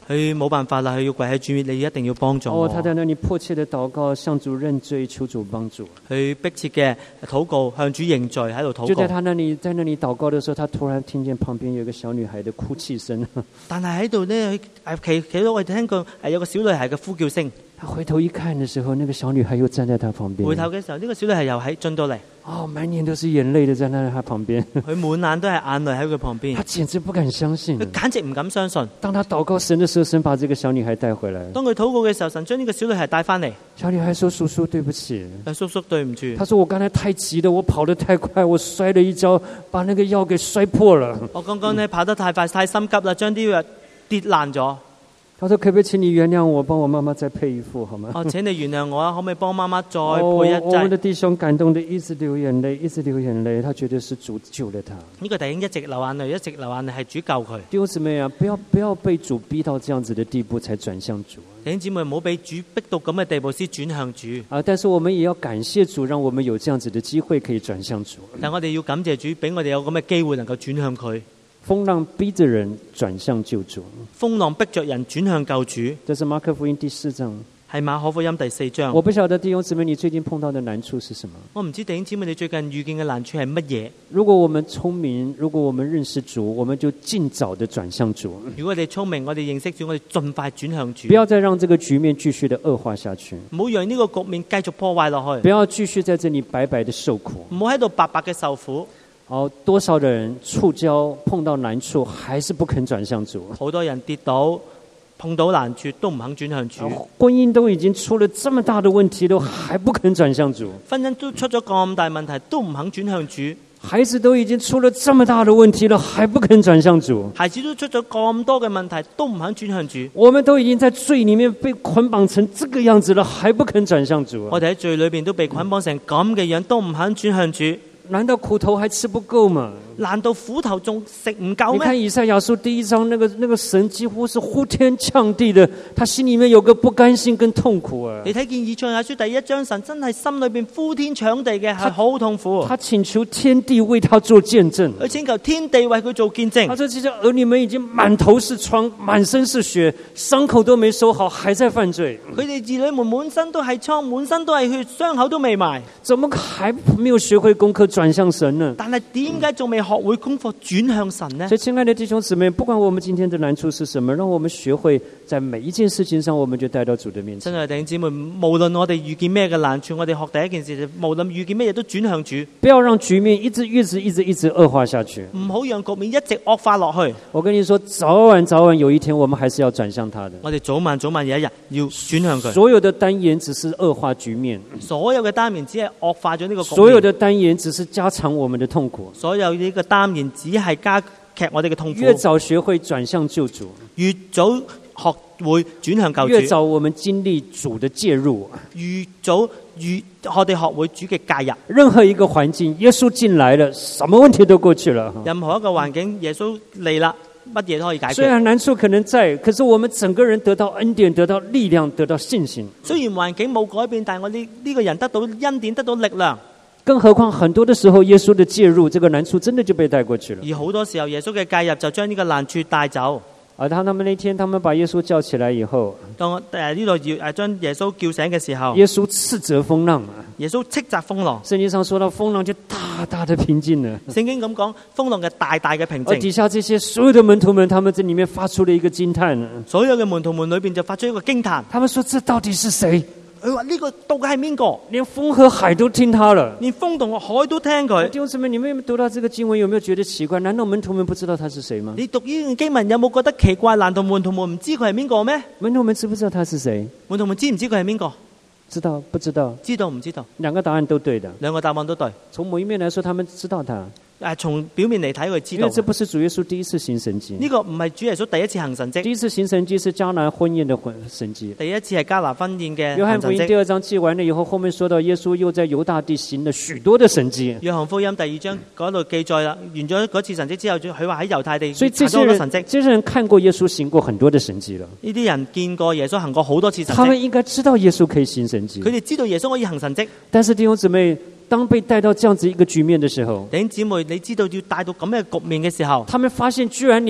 佢冇辦法啦，佢要跪喺主面，你一定要幫助我。 他在那裡迫切的禱告，向主認罪，求主幫助。 佢迫切嘅禱告，向主認罪喺度禱告。 就在他那裡禱告的時候，他突然聽見旁邊有一個小女孩的哭泣聲。 但係喺度呢，企到我哋聽過有個小女孩嘅呼叫聲。 他回頭一看的時候，那個小女孩又站在他旁邊。 回頭嘅時候，呢個小女孩又進到嚟。 滿眼都是眼淚的站在他旁邊。 佢滿眼都係眼淚喺佢旁邊。 他簡直不敢相信。 佢簡直唔敢相信。 當他禱告神的時候，神把這個小女孩帶回來。 當佢禱告嘅時候，神將呢個小女孩帶翻嚟。 小女孩說：叔叔對不起。 叔叔對唔住。 他說：我剛才太急了，我跑得太快，我摔了一跤，把那個藥給摔破了。 我剛剛呢跑得太快，太心急啦，將啲藥跌爛咗。 他說：可不可以請你原諒我，幫我媽媽再配一副好嗎？ 請你原諒我啊，可唔可以幫媽媽再配一劑？ 我們的弟兄感動的一直流眼淚，一直流眼淚，他覺得是主救了他。 呢個弟兄一直流眼淚，一直流眼淚，係主救佢。 弟兄姊妹啊，不要被主逼到這樣子的地步才轉向主。 弟兄姊妹唔好俾主逼到咁嘅地步先轉向主。 但是我們也要感謝主，讓我們有這樣子的機會可以轉向主。 但我哋要感謝主，俾我哋有咁嘅機會能夠轉向佢。 風浪逼着人轉向救主， 風浪逼着人轉向救主。 這是馬可福音第4章， 係馬可福音第4章。 我不曉得弟兄姊妹你最近碰到的難處是什麼？ 我唔知弟兄姊妹你最近遇見嘅難處係乜嘢？ 如果我們聰明，如果我們認識主，我們就盡早的轉向主。 如果我哋聰明，我哋認識主，我哋盡快轉向主。 不要再讓這個局面繼續的惡化下去。 唔好讓呢個局面繼續破壞落去。 不要繼續在這裡白白的受苦。 唔好喺度白白嘅受苦。 多少的人觸礁碰到難處，還是不肯轉向主。 好多人跌倒碰到難處都唔肯轉向主。 婚姻都已經出了這麼大的問題，都還不肯轉向主。 婚姻都出咗咁大問題，都唔肯轉向主。 孩子都已經出了這麼大的問題了，還不肯轉向主。 孩子都出咗咁多嘅問題，都唔肯轉向主。 我們都已經在罪裡面被捆綁成這個樣子了，還不肯轉向主。 我哋喺罪裏邊都被捆綁成咁嘅樣，都唔肯轉向主。 難道苦頭還吃不夠嗎？ 難道苦頭仲食唔夠咩？ 你看以賽亞書第1章，那個神幾乎是呼天搶地的，他心裡面有個不甘心跟痛苦啊。 你睇見以賽亞書第1章，神真係心裏邊呼天搶地嘅，係好痛苦。 他請求天地為他做見證， 佢請求天地為佢做見證。 他說這些兒女們已經滿頭是瘡，滿身是血，傷口都沒收好，還在犯罪。 佢哋兒女們滿身都係瘡，滿身都係血，傷口都未埋， 怎麼還沒有學會功課轉向神呢？ 但係點解仲未學會功課轉向神呢？ 所以親愛的弟兄姊妹，不管我們今天的難處是什麼，讓我們學會在每一件事情上，我們就帶到主的面前。 親愛的弟兄姊妹，無論我哋遇見咩嘅難處，我哋學第一件事，無論遇見咩嘢都轉向主， 不要讓局面一直惡化下去。 唔好讓局面一直惡化落去。 我跟你說，早晚有一天，我們還是要轉向他的。 我哋早晚有一日要轉向佢。 所有的單言只是惡化局面， 所有嘅單言只係惡化咗呢個局面。 所有的單言只是加長我們的痛苦。 所有呢個單言只係加劇我哋嘅痛苦。 越早學會轉向救主， 越早學會轉向救主， 越早我們經歷主的介入， 越早越我哋學會主嘅介入。 任何一個環境，耶穌進來了，什麼問題都過去了。 任何一個環境，耶穌嚟啦，乜嘢都可以解決。 雖然難處可能在，可是我們整個人得到恩典，得到力量，得到信心。 雖然環境冇改變，但係我呢個人得到恩典，得到力量。 更何況很多的時候，耶穌的介入，這個難處真的就被帶過去了。 而好多時候，耶穌嘅介入就將呢個難處帶走。 他們那天，他們把耶穌叫起來以後， 當呢度要將耶穌叫醒嘅時候， 耶穌斥責風浪， 耶穌斥責風浪。 聖經上說到風浪就大大的平靜了。 聖經咁講，風浪嘅大大嘅平靜。 而底下這些所有的門徒們，他們在裏面發出了一個驚嘆。 所有嘅門徒們裏邊就發出一個驚嘆。 他們說：這到底是誰？ 佢話呢個到底係邊個？ 連風和海都聽他了， 連風同海都聽佢。 弟兄姊妹，你們讀到這個經文，有沒有覺得奇怪？難道門徒們不知道他是誰嗎？ 你讀呢段經文有冇覺得奇怪？難道門徒們唔知佢係邊個咩？ 門徒們知不知道他是誰？ 門徒們知唔知佢係邊個？ 知道不知道？ 知道唔知道？ 兩個答案都對的， 兩個答案都對。 從某一面來說，他們知道他。 從表面嚟睇，佢知道。 因為這不是主耶穌第一次行神蹟。 呢個唔係主耶穌第一次行神蹟。 第一次行神蹟是迦拿婚宴的神蹟。 第一次係迦拿婚宴嘅。 約翰福音第2章記完了以後，後面說到耶穌又在猶大地行了許多的神蹟。 約翰福音第2章嗰度記載啦，完咗嗰次神蹟之後，佢話喺猶太地所以這些人看過耶穌行過很多的神蹟了。 呢啲人見過耶穌行過好多次神蹟。 他們應該知道耶穌可以行神蹟。 佢哋知道耶穌可以行神蹟。 但是弟兄姊妹，當被帶到這樣子一個局面的時候， 弟兄姊妹，你知道要帶到咁嘅局面嘅時候， 他們發現居然連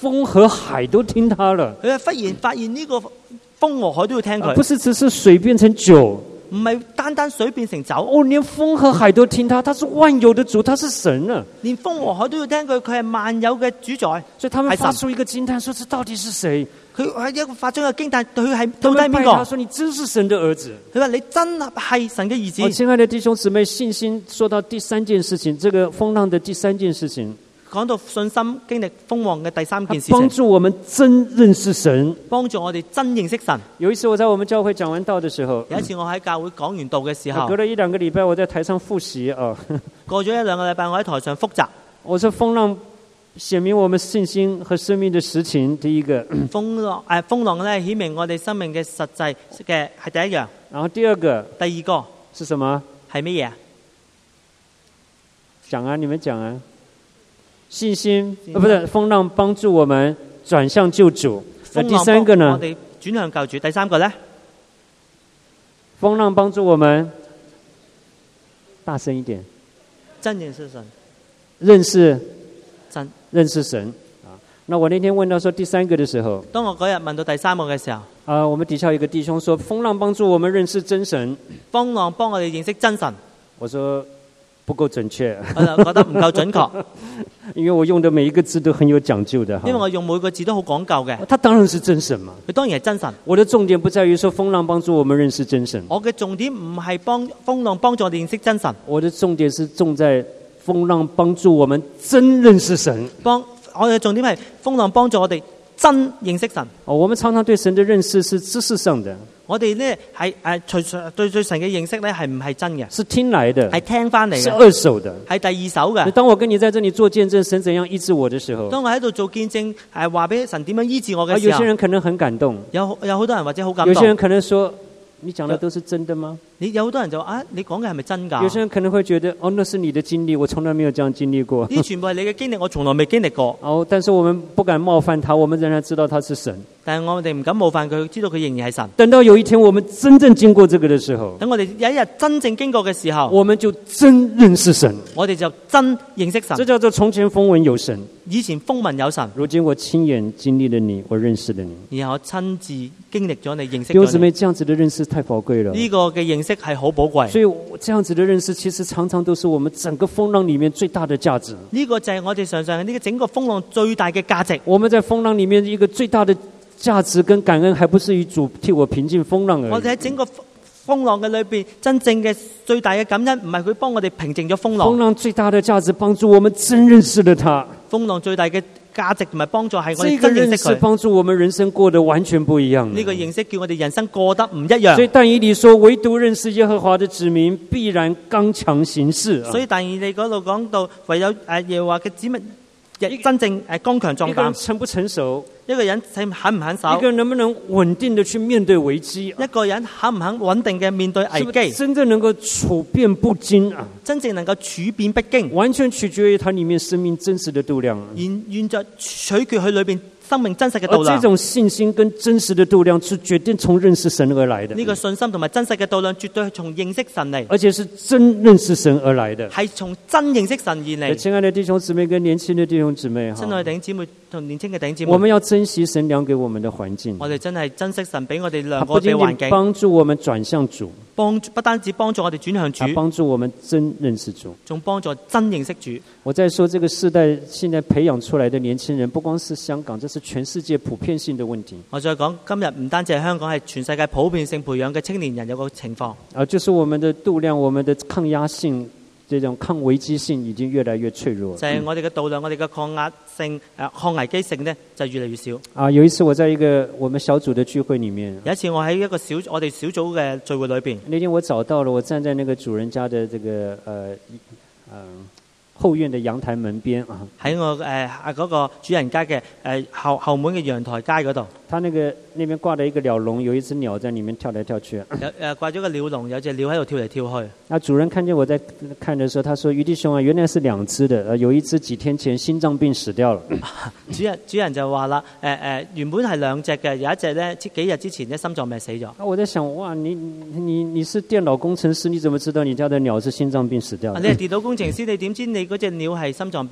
風和海都聽他了。 佢忽然發現呢個風和海都要聽佢， 不是只是水變成酒， 唔係單單水變成酒， 哦，連風和海都聽他，他是萬有的主，他是神啊！ 連風和海都要聽佢，佢係萬有嘅主宰。 所以他們發出一個驚嘆，說：這到底是誰？ 佢係一個發出一個驚嘆，佢係他到底係邊個？ 們拜他說：你真是神的兒子。 佢話你真係神嘅兒子。 親愛的弟兄姊妹，信心說到第三件事情，這個風浪的第三件事情， 講到信心經歷風浪嘅第三件事幫情， 助我們真認識神， 幫助我哋真認識神。 有一次我在我們教會講完道的時候， 有一次我喺教會講完道嘅時候， 隔了一兩個禮拜，我在台上複習啊。 過咗一兩個禮拜，我喺台上複習。 我說風浪顯明我們信心和生命的實情，第一個風浪咧顯明我哋生命嘅實際嘅係第一樣。 然後第二個， 第二個是什麼？ 係乜嘢啊？ 講啊，你們講啊。信心不是風浪幫助我們轉向救主。那第三個呢？ 我哋轉向救主。第三個呢？ 風浪幫助我們，大聲一點， 真認識神， 認識神啊。那我那天問到說第三個的時候， 當我嗰日問到第三個嘅時候， 我們底下有一個弟兄說風浪幫助我們認識真神， 風浪幫我哋認識真神。 我說不夠準確， 我就覺得唔夠準確。 因為我用的每一個字都很有講究的， 因為我用每個字都好講究嘅。 他當然是真神嘛， 佢當然係真神。 我的重點不在於說風浪幫助我們認識真神， 我嘅重點唔係幫風浪幫助我哋認識真神， 我的重點是重在風浪幫助我們真認識神。 我嘅重點係風浪幫助我哋真認識神。 我們常常對神的認識是知識上的。 我哋呢係對神嘅認識呢係唔係真嘅？ 是聽來的， 係聽翻嚟嘅， 是二手的， 係第二手嘅。 當我跟你在這裡做見證，神怎樣醫治我的時候， 當我喺度做見證，話俾神點樣醫治我嘅時候， 有些人可能很感動， 有好多人或者好感動。 有些人可能說：你講的都是真的嗎？ 有好多人就話你講嘅係咪真㗎？ 有些人可能會覺得：那是你的經歷，我從來沒有這樣經歷過。 呢全部係你嘅經歷，我從來未經歷過。 但是我們不敢冒犯他，我們仍然知道他是神。 但係我哋唔敢冒犯佢，知道佢仍然係神。 等到有一天我們真正經過這個的時候， 等我哋有一日真正經過嘅時候， 我們就真認識神。 我哋就真認識神。 這叫做從前風聞有神， 以前風聞有神， 如今我親眼經歷了你，我認識了你。 然後我親自經歷咗你，認識咗你。 弟兄姊妹，這樣子的認識太寶貴了。 呢個嘅認識係好寶貴。 所以這樣子的認識，其實常常都是我們整個風浪裡面最大的價值。 呢個就係我哋常常呢個整個風浪最大嘅價值。 我們在風浪裡面一個最大的價值跟感恩，還不是與主替我平靜風浪而已。 我哋喺整個風浪嘅裏邊，真正嘅最大嘅感恩，唔係佢幫我哋平靜咗風浪。 風浪最大的價值，幫助我們真認識了他。 風浪最大嘅價值同埋幫助係我哋這個真認識佢。 幫助我們人生過得完全不一樣。 呢個認識叫我哋人生過得唔一樣。 所以但以理說，唯獨認識耶和華的子民，必然剛強行事。 所以但以理嗰度講到，唯有耶和華嘅子民真正剛強壯膽。 一個人成不成熟？ 一個人肯唔肯守？ 一個人能不能穩定的去面對危機？ 一個人肯唔肯穩定嘅面對危機？ 真正能夠處變不驚啊！ 真正能夠處變不驚， 完全取決於它裡面生命真實的度量。 現在取決佢裏邊生命真實嘅度量。 而這種信心跟真實的度量是決定從認識神而來的。 呢個信心同埋真實嘅度量絕對係從認識神嚟， 而且是真認識神而來的， 係從真認識神而嚟。 親愛的弟兄姊妹跟年輕的弟兄姊妹， 親愛的弟兄姊妹同年輕嘅弟兄姊妹， 我們要珍惜神量給我們的環境。 我哋真係珍惜神俾我哋兩個嘅環境， 幫助我們轉向主， 不單止幫助我哋轉向主， 幫助我們真認識主， 仲幫助真認識主。 我在說這個世代現在培養出來的年輕人，不光是香港，這是全世界普遍性的問題。 我再講，今日唔單止係香港，係全世界普遍性培養嘅青年人有個情況。 就是我們的度量，我們的抗壓性，這種抗危機性已經越來越脆弱。 就係我哋嘅度量，我哋嘅抗壓性、抗危機性呢，就越嚟越少。 有一次我在一個我們小組的聚會裡面， 有一次我喺一個我哋小組嘅聚會裏邊， 那天我找到了，我站在那個主人家的這個後院的陽台門邊啊，喺我嗰個主人家嘅後門嘅陽台街嗰度。 他那邊掛了一個鳥籠，有一隻鳥在裡面跳來跳去。 掛咗個鳥籠，有隻鳥喺度跳嚟跳去。 主人看見我在看的時候，他說：余弟兄啊，原來是兩隻的，有一隻幾天前心臟病死掉了。 主人就話啦，原本係兩隻嘅，有一隻呢，幾日之前呢心臟病死咗。 我在想，哇，你是電腦工程師，你怎麼知道你家的鳥是心臟病死掉？ 你係電腦工程師，你點知你嗰隻鳥係心臟病呢？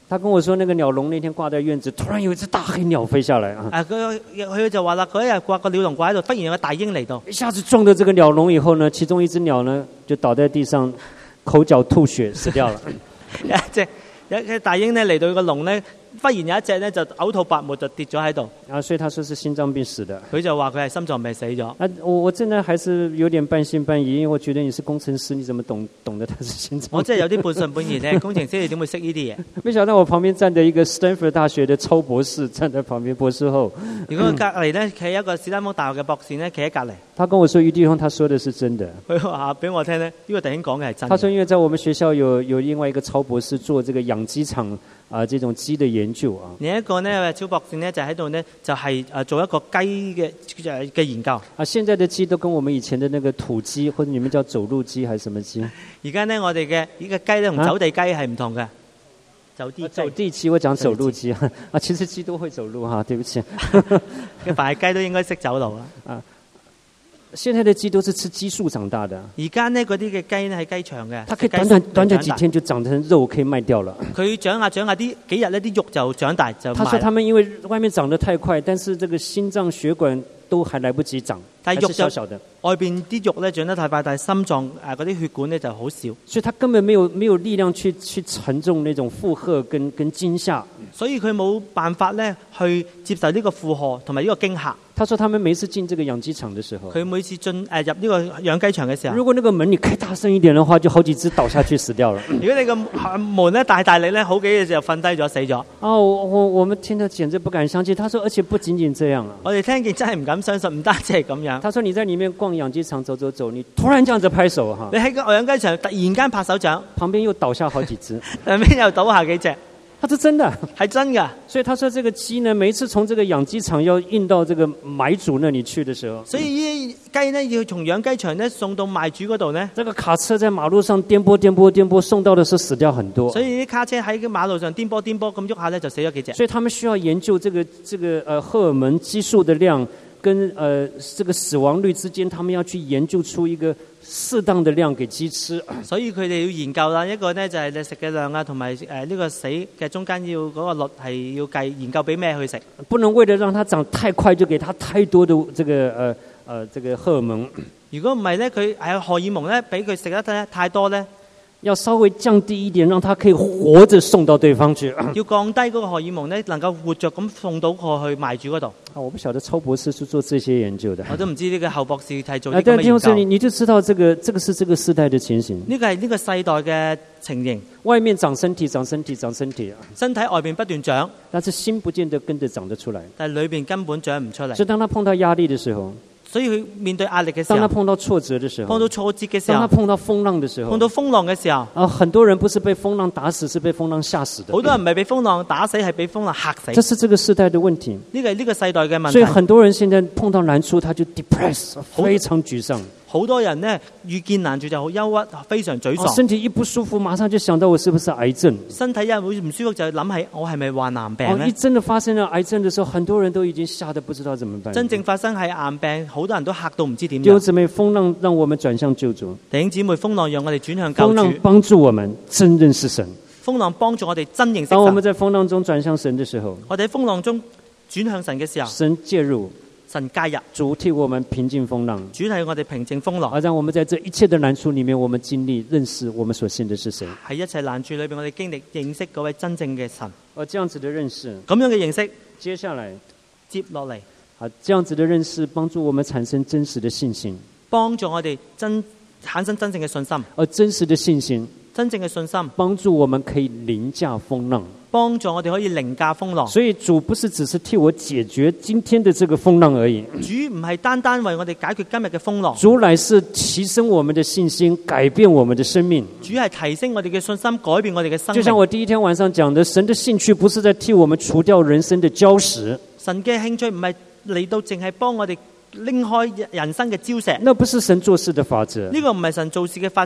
他跟我說，那個鳥籠那天掛在院子，突然有一隻大黑鳥飛下來啊！ 佢就話啦，嗰一日掛個鳥籠掛喺度，忽然有個大鷹嚟到， 一下子撞到這個鳥籠以後呢，其中一隻鳥呢就倒在地上，口角吐血死掉了。 有隻大鷹呢嚟到個籠呢，忽然有一隻呢就嘔吐白沫就跌咗喺度。 啊，所以他說是心臟病死的。 佢就話佢係心臟病死咗。 啊，我真的還是有點半信半疑，因為我覺得你是工程師，你怎麼懂得他是心臟病？ 我真係有啲半信半疑咧，工程師你點會識呢啲嘢？ 沒想到我旁邊站着一個斯坦福大學的超博士，站在旁邊博士後。 如果隔離呢，企一個斯坦福大學嘅博士呢，企喺隔離。 他跟我說余弟兄，他說的是真的。 佢話俾我聽呢，呢個弟兄講嘅係真的。 他說因為在我們學校有另外一個超博士做這個養雞場這種雞的研究啊。 另一個呢超博士呢就喺度呢就係做一個雞嘅研究。 啊，現在的雞都跟我們以前的那個土雞或者你們叫走路雞還是什麼雞？ 而家呢我哋嘅呢個雞呢同走地雞係唔同嘅。走地雞，我講走路雞啊，其實雞都會走路哈，對不起。 嘅凡係雞都應該識走路啊。現在的雞都是吃激素長大的。 而家呢嗰啲嘅雞呢係雞場嘅， 它可以短幾天就長成肉，可以賣掉了。佢長下啲幾日呢啲肉就長大就賣。他說他們因為外面長得太快，但是這個心臟血管都還來不及長， 但係肉小小的。 外邊啲肉咧長得太快，但係心臟嗰啲血管咧就好少。 所以他根本沒有力量去承重那種負荷跟驚嚇。 所以佢冇辦法咧去接受呢個負荷同埋呢個驚嚇。 他說他們每次進這個養雞場的時候， 佢每次入呢個養雞場嘅時候， 如果那個門你開大聲一點的話，就好幾隻倒下去死掉了。 如果你個門咧大力咧，好幾隻就瞓低咗死咗。 哦，我們聽得簡直不敢相信。他說，而且不僅僅這樣啊， 我哋聽見真係唔敢相信，唔單止係咁樣。 他說你在裡面逛養雞場走，你突然這樣子拍手哈， 你喺個養雞場突然間拍手掌， 旁邊又倒下好幾隻， 旁邊又倒下幾隻。 他是真的， 係真的。 所以他說這個雞呢，每一次從這個養雞場要運到這個買主那裡去的時候， 所以呢雞呢要從養雞場呢送到賣主嗰度呢， 這個卡車在馬路上顛簸，送到的時候死掉很多。 所以啲卡車喺個馬路上顛簸咁喐下呢，就死咗幾隻。 所以他們需要研究這個荷爾蒙激素的量跟這個死亡率之間，他們要去研究出一個適當的量給雞吃。 所以佢哋要研究啦，一個呢就係你食嘅量啊，同埋呢個死嘅中間要嗰個率係要計，研究俾咩去食。不能為了讓它長太快就給它太多的這個荷爾蒙。如果唔係呢，佢係荷爾蒙呢，俾佢食得太多呢， 要稍微降低一點，讓它可以活着送到對方去。 要降低嗰個荷爾蒙呢，能夠活着咁送到過去賣主嗰度。 我不曉得超博士是做這些研究的。 我都唔知呢個後博士係做呢個研究。 但弟兄姊妹，你就知道這個是這個世代的情形。 呢個係呢個世代嘅情形。 外面長身體，身體外邊不斷長， 但是心不見得跟着長得出來。 但係裏邊根本長唔出嚟。 所以當他碰到壓力的時候， 所以佢面對壓力嘅時候， 當他碰到挫折的時候， 碰到挫折嘅時候， 當他碰到風浪的時候， 碰到風浪嘅時候， 很多人不是被風浪打死，是被風浪嚇死的。 好多人唔係被風浪打死，係被風浪嚇死。 這是這個世代的問題。 呢個係呢個世代嘅問題。 所以很多人現在碰到難處，他就 depress，非常沮喪。 好多人呢遇見難處就好憂鬱，非常沮喪。 身體一不舒服，馬上就想到我是不是癌症。 身體一會唔舒服就諗起我係咪患癌病呢？ 一真的發生了癌症的時候，很多人都已經嚇得不知道怎麼辦。 真正發生係癌病，好多人都嚇到唔知點樣。 弟兄姊妹，風浪讓我們轉向救主。 弟兄姊妹，風浪讓我哋轉向救主。 風浪幫助我們真認識神。 風浪幫助我哋真認識神。 當我們在風浪中轉向神的時候， 我哋喺風浪中轉向神嘅時候， 神介入。 神介入， 主替我們平靜風浪， 主替我哋平靜風浪， 而讓我們在這一切的難處裏面，我們經歷認識我們所信的是誰。 喺一切難處裏邊，我哋經歷認識嗰位真正嘅神。 而這樣子的認識， 咁樣嘅認識， 接下來接落嚟， 這樣子的認識幫助我們產生真實的信心， 幫助我哋產生真正嘅信心。 而真實的信心， 真正嘅信心， 幫助我們可以凌駕風浪。 幫助我哋可以凌駕風浪。 所以主不是只是替我解決今天的這個風浪而已。 主唔係單單為我哋解決今日嘅風浪。 主乃是提升我們的信心，改變我們的生命。 主係提升我哋嘅信心，改變我哋嘅生命。 就像我第一天晚上講的，神的興趣不是在替我們除掉人生的礁石。 神嘅興趣唔係嚟到淨係幫我哋拎開人生嘅礁石。 那不是神做事的法則。 呢個唔係神做事嘅法則。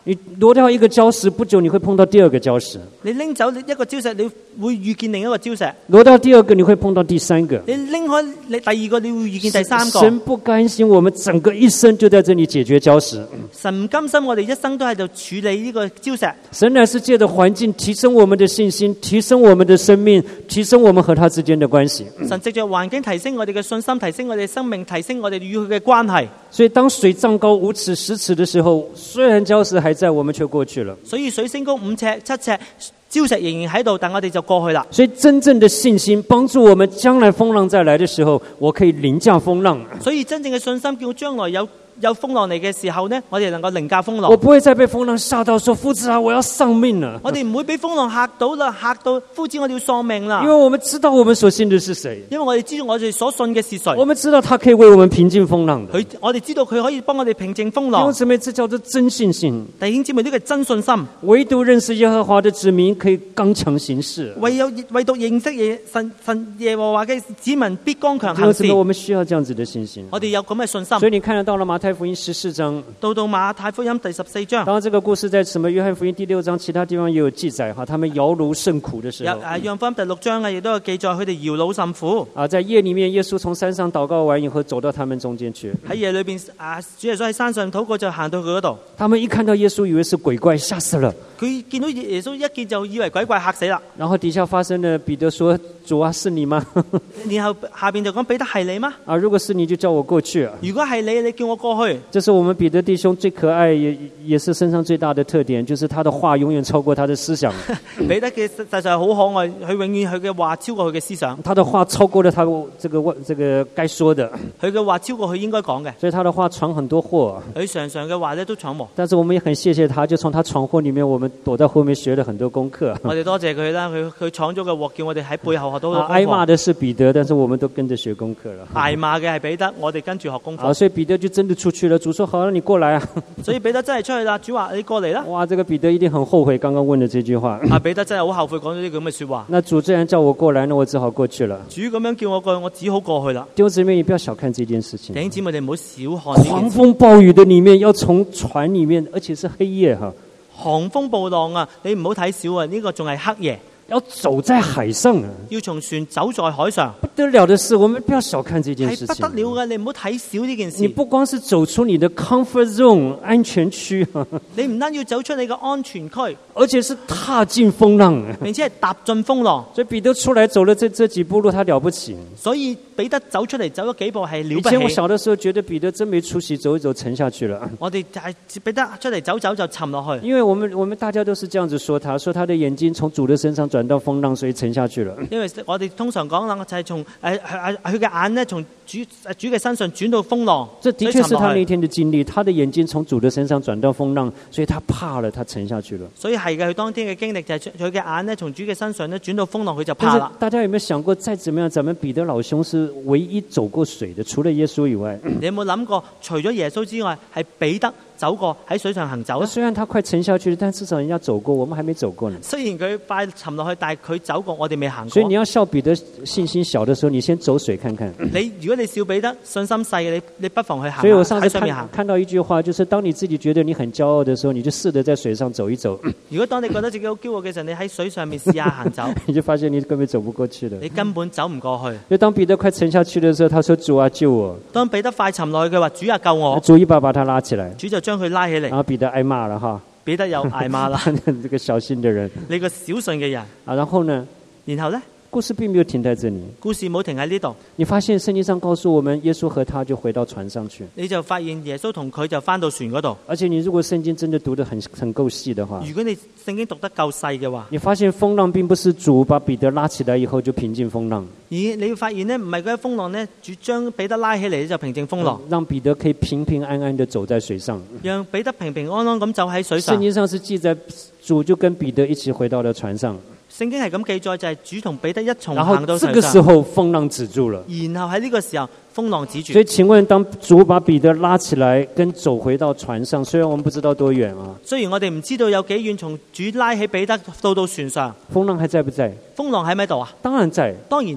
你挪掉一個礁石，不久你會碰到第二個礁石。 你拎走一個礁石，你會遇見另一個礁石。 挪掉第二個，你會碰到第三個。 你拎開你第二個，你會遇見第三個。 神不甘心我們整個一生就在這裡解決礁石。 神唔甘心我哋一生都喺度處理呢個礁石。 神乃是借着環境提升我們的信心，提升我們的生命，提升我們和他之間的關係。 神藉着環境提升我哋嘅信心，提升我哋生命，提升我哋與佢嘅關係。 所以當水漲高5尺10尺的時候，雖然礁石還在，我們卻過去了。 所以水升高5尺7尺，礁石仍然喺度，但我哋就過去啦。 所以真正的信心幫助我們將來風浪再來的時候，我可以凌駕風浪。 所以真正嘅信心叫將來有風浪嚟嘅時候呢，我哋能夠凌駕風浪。 我不會再被風浪嚇到說夫子啊，我要喪命了。 我哋唔會俾風浪嚇到啦，嚇到夫子我哋要喪命啦。 因為我們知道我們所信的是誰， 因為我哋知道我哋所信嘅是誰。 我們知道他可以為我們平靜風浪的。 我哋知道佢可以幫我哋平靜風弟浪。 兄姊妹，這叫做真信心。 弟兄姊妹，呢個係真信心。 唯獨認識耶和華的子民可以剛強行事。 唯獨認識神耶和華嘅子民必剛強行事。 我們需要這樣子的信心。 我哋有咁嘅信心。 所以你看得到了馬太福音14章。 到馬太福音第14章。 當然這個故事在什麼約翰福音第6章其他地方也有記載哈，他們搖櫓甚苦的時候。 約翰福音第6章亦都有記載佢哋搖櫓甚苦。 在夜裡面，耶穌從山上禱告完以後，走到他們中間去。 喺夜裏邊，主耶穌喺山上禱告就行到佢嗰度。 他們一看到耶穌，以為是鬼怪，嚇死了。 佢見到耶穌一見就以為鬼怪，嚇死啦。 然後底下發生了，彼得說：主啊，是你嗎？ 然後下邊就講彼得係你嗎？ 如果是你就叫我過去。 如果係你，你叫我過去。 這是我們彼得弟兄最可愛，也是身上最大的特點，就是他的話永遠超過他的思想。 彼得嘅實在好可愛，佢永遠佢嘅話超過佢嘅思想。 他的話超過了他這個該說的。 佢嘅話超過佢應該講嘅。 所以他的話闖很多禍。 佢常常嘅話咧都闖禍。 但是我們也很謝謝他，就從他闖禍裡面，我們躲在後面學了很多功課。 我哋多謝佢啦，佢闖咗個禍，叫我哋喺背後學到好多功課。 挨罵的是彼得，但是我們都跟着學功課了。 挨罵嘅係彼得，我哋跟住學功課。 所以彼得就真的出去了。主說：好，你過來啊。 所以彼得真係出去啦。主話：你過嚟啦。 哇，這個彼得一定很後悔剛剛問的這句話。 彼得真係好後悔講咗呢句咁嘅說話。 那主既然叫我過來，那我只好過去了。 主咁樣叫我過去，我只好過去啦。 弟兄姊妹，你不要小看這件事情。 弟兄姊妹，你唔好小看。 狂風暴雨的裡面，要從船裡面，而且是黑夜哈。 狂風暴浪啊，你唔好睇小啊，呢個仲係黑夜。 要走在海上啊！ 要從船走在海上， 不得了的事，我們不要小看這件事情。 係不得了嘅，你唔好睇小呢件事。 你不光是走出你的 comfort zone 安全區， 你唔單要走出你嘅安全區， 而且是踏進風浪， 並且係踏進風浪。 所以彼得出來走了這幾步路，他了不起。 所以彼得走出嚟走咗幾步係了不起。 以前我小的時候覺得彼得真沒出息，走一走沉下去了。 我哋係彼得出嚟走就沉落去。 因為我們大家都是這樣子說他的眼睛從主的身上轉到風浪，所以沉下去了。 因為我哋通常講啦，就係從佢嘅眼咧，從主嘅身上轉到風浪。 這的確是他那天的經歷，他的眼睛從主的身上轉到風浪，所以他怕了，他沉下去了。 所以係嘅，佢當天嘅經歷就係佢嘅眼咧，從主嘅身上咧轉到風浪，佢就怕啦。 大家有沒有想過，再怎麼樣，咱們彼得老兄是唯一走過水的，除了耶穌以外。 你有冇諗過，除咗耶穌之外，係彼得走過喺水上行走？ 雖然他快沉下去了，但至少人家走過，我們還沒走過呢。 雖然佢快沉落去，但係佢走過，我哋未行過。 所以你要笑彼得信心小的時候，你先走水看看。 如果你笑彼得信心細嘅，你不妨去行。 所以我上次看到一句話，就是當你自己覺得你很驕傲的時候，你就試着在水上走一走。 如果當你覺得自己好驕傲嘅時候，你喺水上面試下行走， 你就發現你根本走不過去了。 你根本走唔過去。 就當彼得快沉下去的時候，他說：主啊，救我。 當彼得快沉落去，佢話：主啊，救我。 主一把把他拉起來， 主就將佢拉起嚟。 然後彼得挨罵了哈， 彼得又挨罵啦。 這個小心的人， 你個小信嘅人。 然後呢？ 然後呢？ 故事並沒有停在這裡， 故事冇停喺呢度。 你發現聖經上告訴我們，耶穌和他就回到船上去。 你就發現耶穌同佢就翻到船嗰度。 而且你如果聖經真的讀得很夠細的話， 如果你聖經讀得夠細嘅話， 你發現風浪並不是主把彼得拉起來以後就平靜風浪。 你會發現呢，唔係嗰啲風浪呢，主將彼得拉起嚟就平靜風浪， 讓彼得可以平平安安地走在水上， 讓彼得平平安安咁走喺水上。 聖經上是記載主就跟彼得一起回到了船上。 聖經係咁記載，就係主同彼得一同然後行到水上。 這個時候風浪止住了。 然後喺呢個時候風浪止住。 所以請問，當主把彼得拉起來跟走回到船上，雖然我們不知道多遠啊， 雖然我哋唔知道有幾遠，從主拉起彼得到船上， 風浪還在不在？ 風浪喺咪度啊？ 當然在， 當然在。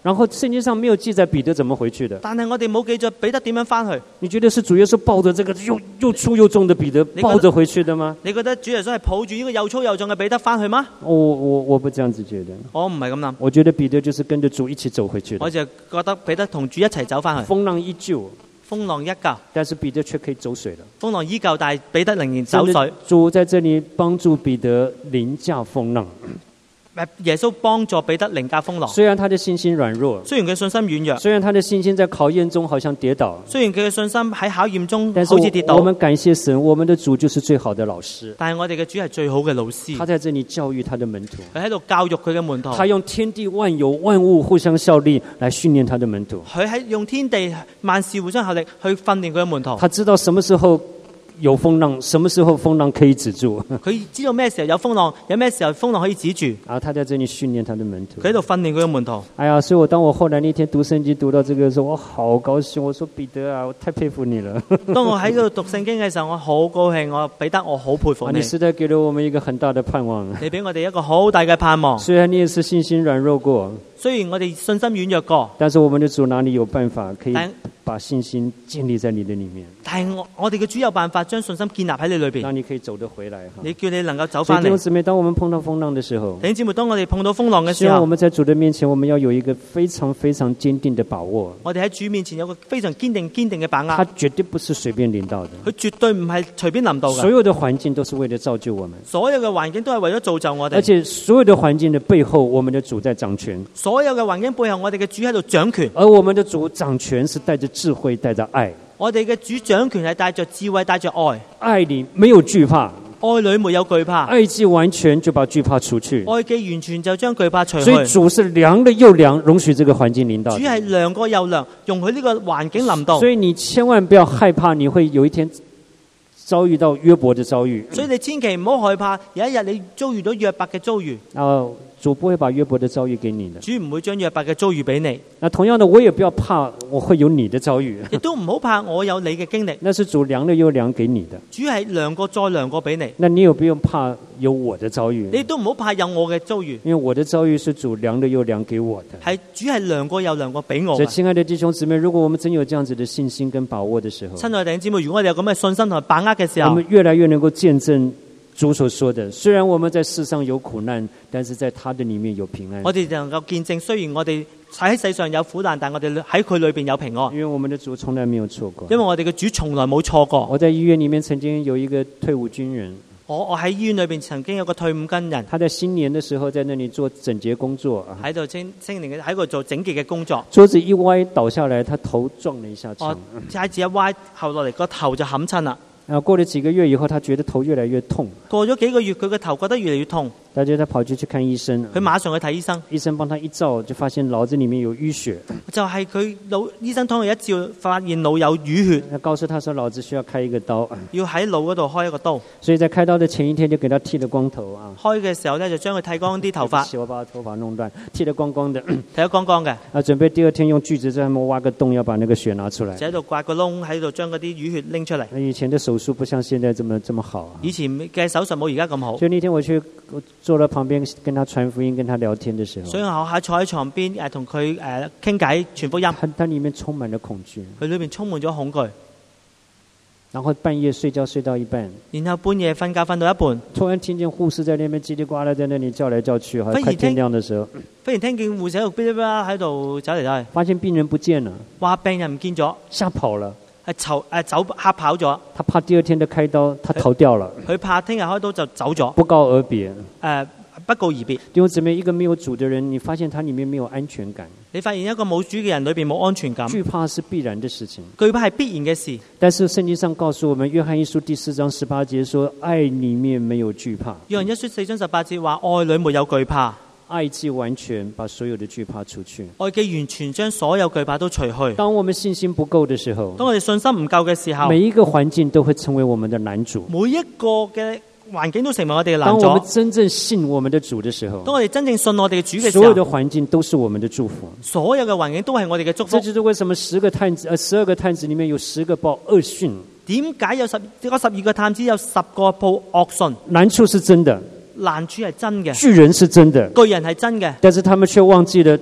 然後聖經上沒有記載彼得怎麼回去的。 但係我哋冇記載彼得點樣翻去。 你覺得是主耶穌抱着這個又粗又重的彼得抱着回去的嗎？ 你覺得主耶穌係抱住呢個又粗又重嘅彼得翻去嗎？ 我不這樣子覺得。 我唔係咁諗。 我覺得彼得就是跟着主一起走回去的。 我就覺得彼得同主一齊走翻去。 風浪依舊， 風浪依舊， 但是彼得卻可以走水了。 風浪依舊，但係彼得仍然走水。 主在這裡幫助彼得凌駕風浪。 耶穌幫助彼得凌駕風浪。 雖然他的信心軟弱， 雖然佢信心軟弱， 雖然他的信心在考驗中好像跌倒， 雖然佢嘅信心喺考驗中但是好似跌倒。 我們感謝神，我們的主就是最好的老師。 但係我哋嘅主係最好嘅老師。 他在這裡教育他的門徒， 佢喺度教育佢嘅門徒。 他用天地萬有萬物互相效力來訓練他的門徒。 佢喺用天地萬事互相效力去訓練佢嘅門徒。 他知道什麼時候有風浪，什麼時候風浪可以止住。 佢知道咩時候有風浪，有咩時候風浪可以止住。 然後他在這裡訓練他的門徒。 佢喺度訓練佢嘅門徒。 哎呀，所以當我後來那天讀聖經讀到這個的時候，我好高興。我說彼得啊，我太佩服你了。 當我喺度讀聖經嘅時候，我好高興。我彼得，我好佩服你。 你實在給了我們一個很大的盼望。 你俾我哋一個好大嘅盼望。 雖然你也是信心軟弱過， 雖然我哋信心軟弱過， 但是我們的主哪裡有辦法可以把信心建立在你的裡面？ 但係我哋嘅主有辦法將信心建立喺你裏邊， 讓你可以走得回來。 你叫你能夠走翻嚟。 弟兄姊妹，當我們碰到風浪的時候， 弟兄姊妹，當我哋碰到風浪嘅時候， 希望我們在主的面前，我們要有一個非常非常堅定的把握。 我哋喺主面前有個非常堅定嘅把握。 他絕對不是隨便臨到的， 佢絕對唔係隨便臨到嘅。 所有的環境都是為了造就我們， 所有嘅環境都係為咗造就我哋。 而且所有的環境的背後，我們的主在掌權。 所有嘅環境背後，我哋嘅主喺度掌權。 而我們的主掌權是帶着智慧，帶着愛。 我哋嘅主掌權係帶着智慧，帶着愛。 愛裏沒有懼怕， 愛裏沒有懼怕。 愛既完全就把懼怕除去。 愛既完全就將懼怕除去。 所以主是涼的又涼，容許這個環境臨到。 主係涼過又涼，容許呢個環境臨到。 所以你千萬不要害怕，你會有一天遭遇到約伯的遭遇。 所以你千祈唔好害怕，有一日你遭遇到約伯嘅遭遇。 主不會把約伯的遭遇給你的， 主唔會將約伯嘅遭遇俾你。 那同樣的，我也不要怕我會有你的遭遇， 亦都唔好怕我有你嘅經歷。 那是主涼了又涼給你的， 主係涼過再涼過俾你。 那你也不用怕有我的遭遇， 你都唔好怕有我嘅遭遇， 因為我的遭遇是主涼了又涼給我的， 係主係涼過又涼過俾我。 所以親愛的弟兄姊妹，如果我們真有這樣子的信心跟把握的時候， 親愛的弟兄姊妹，如果我哋有咁嘅信心同把握嘅時候， 我們越來越能夠見證主所說的，雖然我們在世上有苦難，但是在他的裡面有平安。 我哋就能夠見證，雖然我哋喺世上有苦難，但我哋喺佢裏邊有平安。 因為我們的主從來沒有錯過。 因為我哋嘅主從來冇錯過。 我在醫院裡面曾經有一個退伍軍人， 我喺醫院裏邊曾經有個退伍軍人， 他在新年的時候在那裡做整潔工作， 喺度青年喺度做整潔嘅工作。 桌子一歪倒下來，他頭撞了一下牆。 筷子一歪後落嚟，個頭就冚親啦。 然後過了幾個月以後，他覺得頭越來越痛。 過咗幾個月，佢個頭覺得越嚟越痛。 大家他跑去看醫生， 佢馬上去睇醫生。醫生幫他一照，就發現腦子裡面有淤血。 就係佢醫生幫佢一照，發現腦有淤血。 他告訴他說，腦子需要開一個刀， 要喺腦嗰度開一個刀。 所以在開刀的前一天就給他剃了光頭啊。 開嘅時候呢，就將佢剃光啲頭髮。 我把頭髮弄斷，剃得光光的， 剃得光光嘅。 準備第二天用鋸子在上面挖個洞，要把那個血拿出來。 就喺度刮個窿，喺度將嗰啲淤血拎出嚟。 以前的手術不像現在這麼好。 以前嘅手術冇而家咁好。 所以那天我去坐到旁邊跟他傳福音，跟他聊天的時候， 所以我喺坐喺床邊同佢傾偈傳福音。 他裡面充滿了恐懼， 佢裏面充滿咗恐懼。 然後半夜睡覺睡到一半， 然後半夜瞓覺瞓到一半， 突然聽見護士在那邊嘰里呱啦在那裡叫來叫去，快天亮的時候， 忽然聽見護士喺度嗶哩吧啦喺度走嚟走去， 發現病人不見了， 話病人唔見咗， 嚇跑了， 走嚇跑咗。 他怕第二天的開刀，他逃掉了， 佢怕聽日開刀就走咗， 不告而別。 不告而別。 弟兄姊妹，一個沒有主的人，你發現他裡面沒有安全感。 你發現一個冇主嘅人裏邊冇安全感。 懼怕是必然的事情。 懼怕係必然嘅事。但是聖經上告訴我們，約翰一書第4章18節說，愛裡面沒有懼怕。 約翰一書4章18節話，愛裡沒有懼怕。 愛既完全，把所有的懼怕除去。 愛既完全，將所有懼怕都除去。 當我們信心不夠的時候， 當我哋信心唔夠嘅時候， 每一個環境都會成為我們的攔阻。 每一個嘅環境都成為我哋嘅攔阻。 當我們真正信我們的主的時候， 當我哋真正信我哋嘅主嘅時候， 所有的環境都是我們的祝福。 所有嘅環境都係我哋嘅祝福。 這就是為什麼12個探子裡面有10個報惡訊。 點解有12個探子有10個報惡訊？ 難處是真的， 難處係真嘅， 巨人是真的， 巨人係真嘅， 但是他們卻忘記了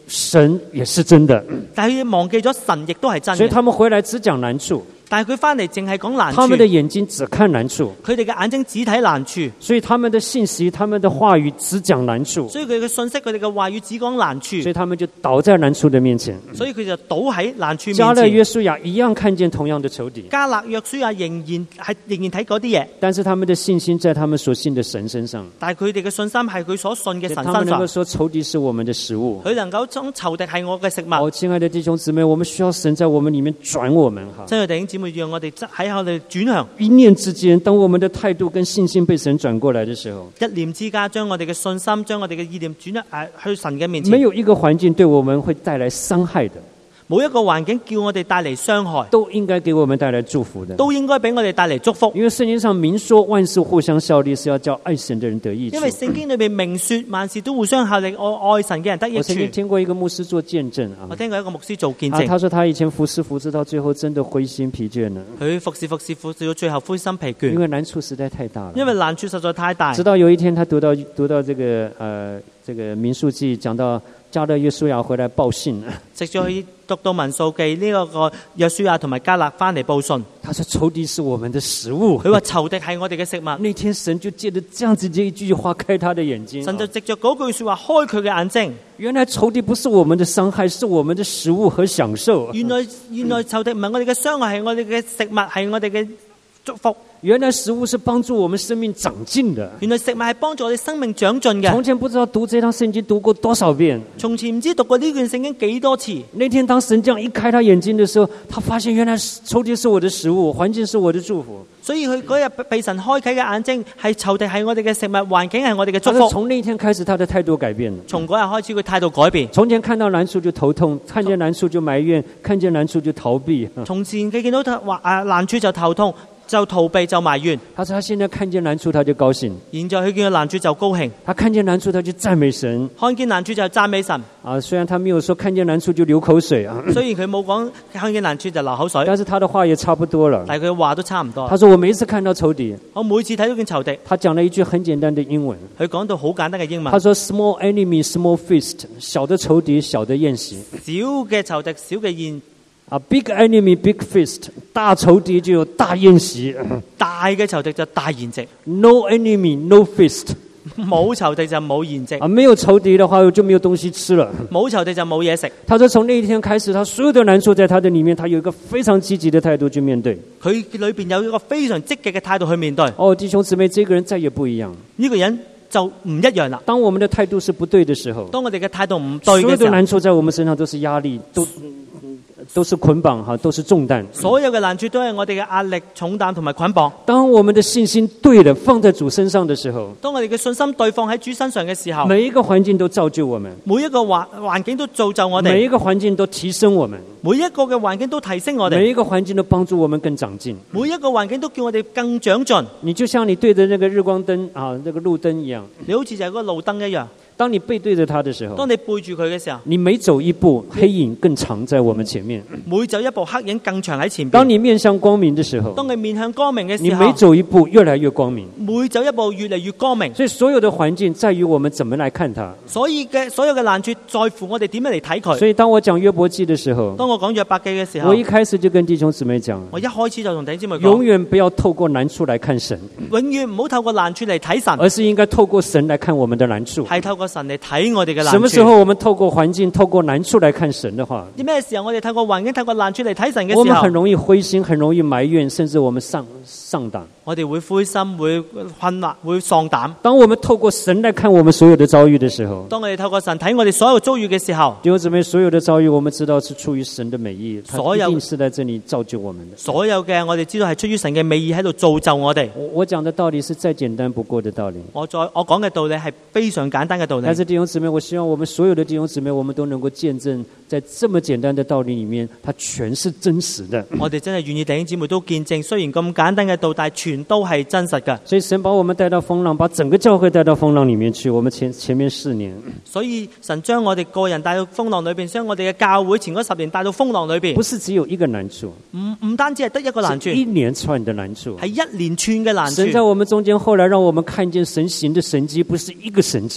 神也是真的， 但係佢忘記咗神亦都係真嘅。 所以他們回來只講難處， 但係佢翻嚟淨係講難處， 他們的眼睛只看難處， 佢哋嘅眼睛只睇難處， 所以他們的信息、他們的話語只講難處， 所以佢嘅信息、佢哋嘅話語只講難處， 所以他們就倒在難處的面前。 所以佢就倒喺難處面迦勒前。 約書亞一樣看見同樣的仇敵， 迦勒約書亞仍然睇嗰啲嘢， 但是他們的信心在他們所信的神身上， 但係佢哋嘅信心係佢所信嘅神他們身上。 能夠說仇敵是我們的食物。 佢能夠將仇敵係我嘅食物。 親愛的弟兄姊妹，我們需要神在我們裡面轉我們哈。 真係弟兄姊妹，讓我哋喺我哋轉向。 一念之間，當我們的態度跟信心被神轉過來的時候， 一念之間，將我哋嘅信心、將我哋嘅意念轉去神嘅面前。 沒有一個環境對我們會帶來傷害的， 冇一個環境叫我哋帶嚟傷害， 都應該給我們帶來祝福的， 都應該俾我哋帶嚟祝福。 因為聖經上明說萬事互相效力，是要叫愛神的人得益處。 因為聖經裏面明說萬事都互相效力，愛神嘅人得益處。 我曾經聽過一個牧師做見證啊， 我聽過一個牧師做見證， 他說他以前服侍到最後真的灰心疲倦了， 佢服侍到最後灰心疲倦， 因為難處實在太大了。 因為難處實在太大。 直到有一天他讀到這個民數記講到迦勒約書亞回來報信， 直至去讀到民數記呢個約書亞同埋迦勒翻嚟報信， 他說仇敵是我們的食物， 佢話仇敵係我哋嘅食物。 那天神就借着這樣子這一句話開他的眼睛， 神就藉着嗰句說話開佢嘅眼睛。 原來仇敵不是我們的傷害，是我們的食物和享受。 原來仇敵唔係我哋嘅傷害，係我哋嘅食物，係我哋嘅祝福。 原來食物是幫助我們生命長進的。 原來食物係幫助我哋生命長進嘅。 從前不知道讀這張聖經讀過多少遍， 從前唔知讀過呢卷聖經幾多次。 那天當神這樣一開他眼睛的時候，他發現原來仇敵是我的食物，環境是我的祝福。 所以佢嗰日被神開啟嘅眼睛，係仇敵係我哋嘅食物，環境係我哋嘅祝福。 從那天開始，他的態度改變了。 從嗰日開始，佢態度改變。 從前看到難處就頭痛，看見難處就埋怨，看見難處就逃避。 從前佢見到難處就頭痛，就逃避就埋怨。 他說他現在看見難處他就高興， 現在佢見到難處就高興。 他看見難處他就讚美神， 看見難處就讚美神。 雖然他沒有說看見難處就流口水啊， 雖然佢冇講看見難處就流口水， 但是他的話也差不多了。 但係佢話都差唔多。 他說我每一次看到仇敵， 我每次睇到件仇敵， 他講了一句很簡單的英文， 佢講到好簡單嘅英文。 他說 small enemy small feast， 小的仇敵小的宴席。 小嘅仇敵小嘅宴。 big enemy big feast， 大仇敵就有大宴席。 大嘅仇敵就大宴席。 No enemy no feast， 冇仇敵就冇宴席。 沒有仇敵的話就沒有東西吃了。 冇仇敵就冇嘢食。 他說從那一天開始，他所有的難處在他的裡面，他有一個非常積極的態度去面對。 佢裏邊有一個非常積極嘅態度去面對。 弟兄姊妹，這個人再也不一樣。 呢個人就唔一樣啦。 當我們的態度是不對的時候， 當我哋嘅態度唔對嘅時候， 所有的難處在我們身上都是壓力，都是捆綁，都是重擔。 所有嘅難處都係我哋嘅壓力、重擔同埋捆綁。 當我們的信心對了，放在主身上的時候， 當我哋嘅信心對放喺主身上嘅時候， 每一個環境都造就我們， 每一個環境都造就我哋， 每一個環境都提升我們， 每一個嘅環境都提升我哋， 每一個環境都幫助我們更長進， 每一個環境都叫我哋更長進。 你就像你對着那個日光燈那個路燈一樣， 你好似就係嗰個路燈一樣。 當你背對着他的時候， 當你背住佢嘅時候， 你每走一步，黑影更長在我們前面； 每走一步，黑影更長喺前面。 當你面向光明的時候， 當你面向光明嘅時候， 你每走一步越來越光明， 每走一步越嚟越光明。 所以所有的環境在於我們怎麼來看它。 所有嘅難處在乎我哋點樣嚟睇佢。 所以當我講約伯記的時候， 當我講約伯記嘅時候， 我一開始就跟弟兄姊妹講， 我一開始就同弟兄姊妹講， 永遠不要透過難處來看神， 永遠唔好透過難處嚟睇神， 而是應該透過神來看我們的難處。 係透過神嚟睇我哋嘅難處。 什麼時候我們透過環境、透過難處來看神的話， 啲咩時候我哋透過環境、透過難處嚟睇神嘅時候， 我們很容易灰心，很容易埋怨，甚至我們喪膽。 我哋會灰心、會困惑、會喪膽。 當我們透過神來看我們所有的遭遇的時候， 當我哋透過神睇我哋所有遭遇嘅時候， 弟兄姊妹，所有的遭遇我們知道是出於神的美意，他一定是在這裡造就我們的。 所有嘅我哋知道係出於神嘅美意喺度造就我哋。 我講的道理是再簡單不過的道理。 我講嘅道理係非常簡單嘅道理。 但是弟兄姊妹，我希望我們所有的弟兄姊妹，我們都能夠見證，在這麼簡單的道理裡面，它全是真實的。 我哋真係願意弟兄姊妹都見證，雖然咁簡單嘅道，但係全都係真實嘅。 所以神把我們帶到風浪，把整個教會帶到風浪裡面去。我們前面4年， 所以神將我哋個人帶到風浪裏邊，將我哋嘅教會前嗰10年帶到風浪裏邊。 不是只有一個難處， 唔單止係得一個難處， 一連串的難處， 係一連串嘅難處。 神在我們中間，後來讓我們看見神行的神蹟，不是一個神蹟。 後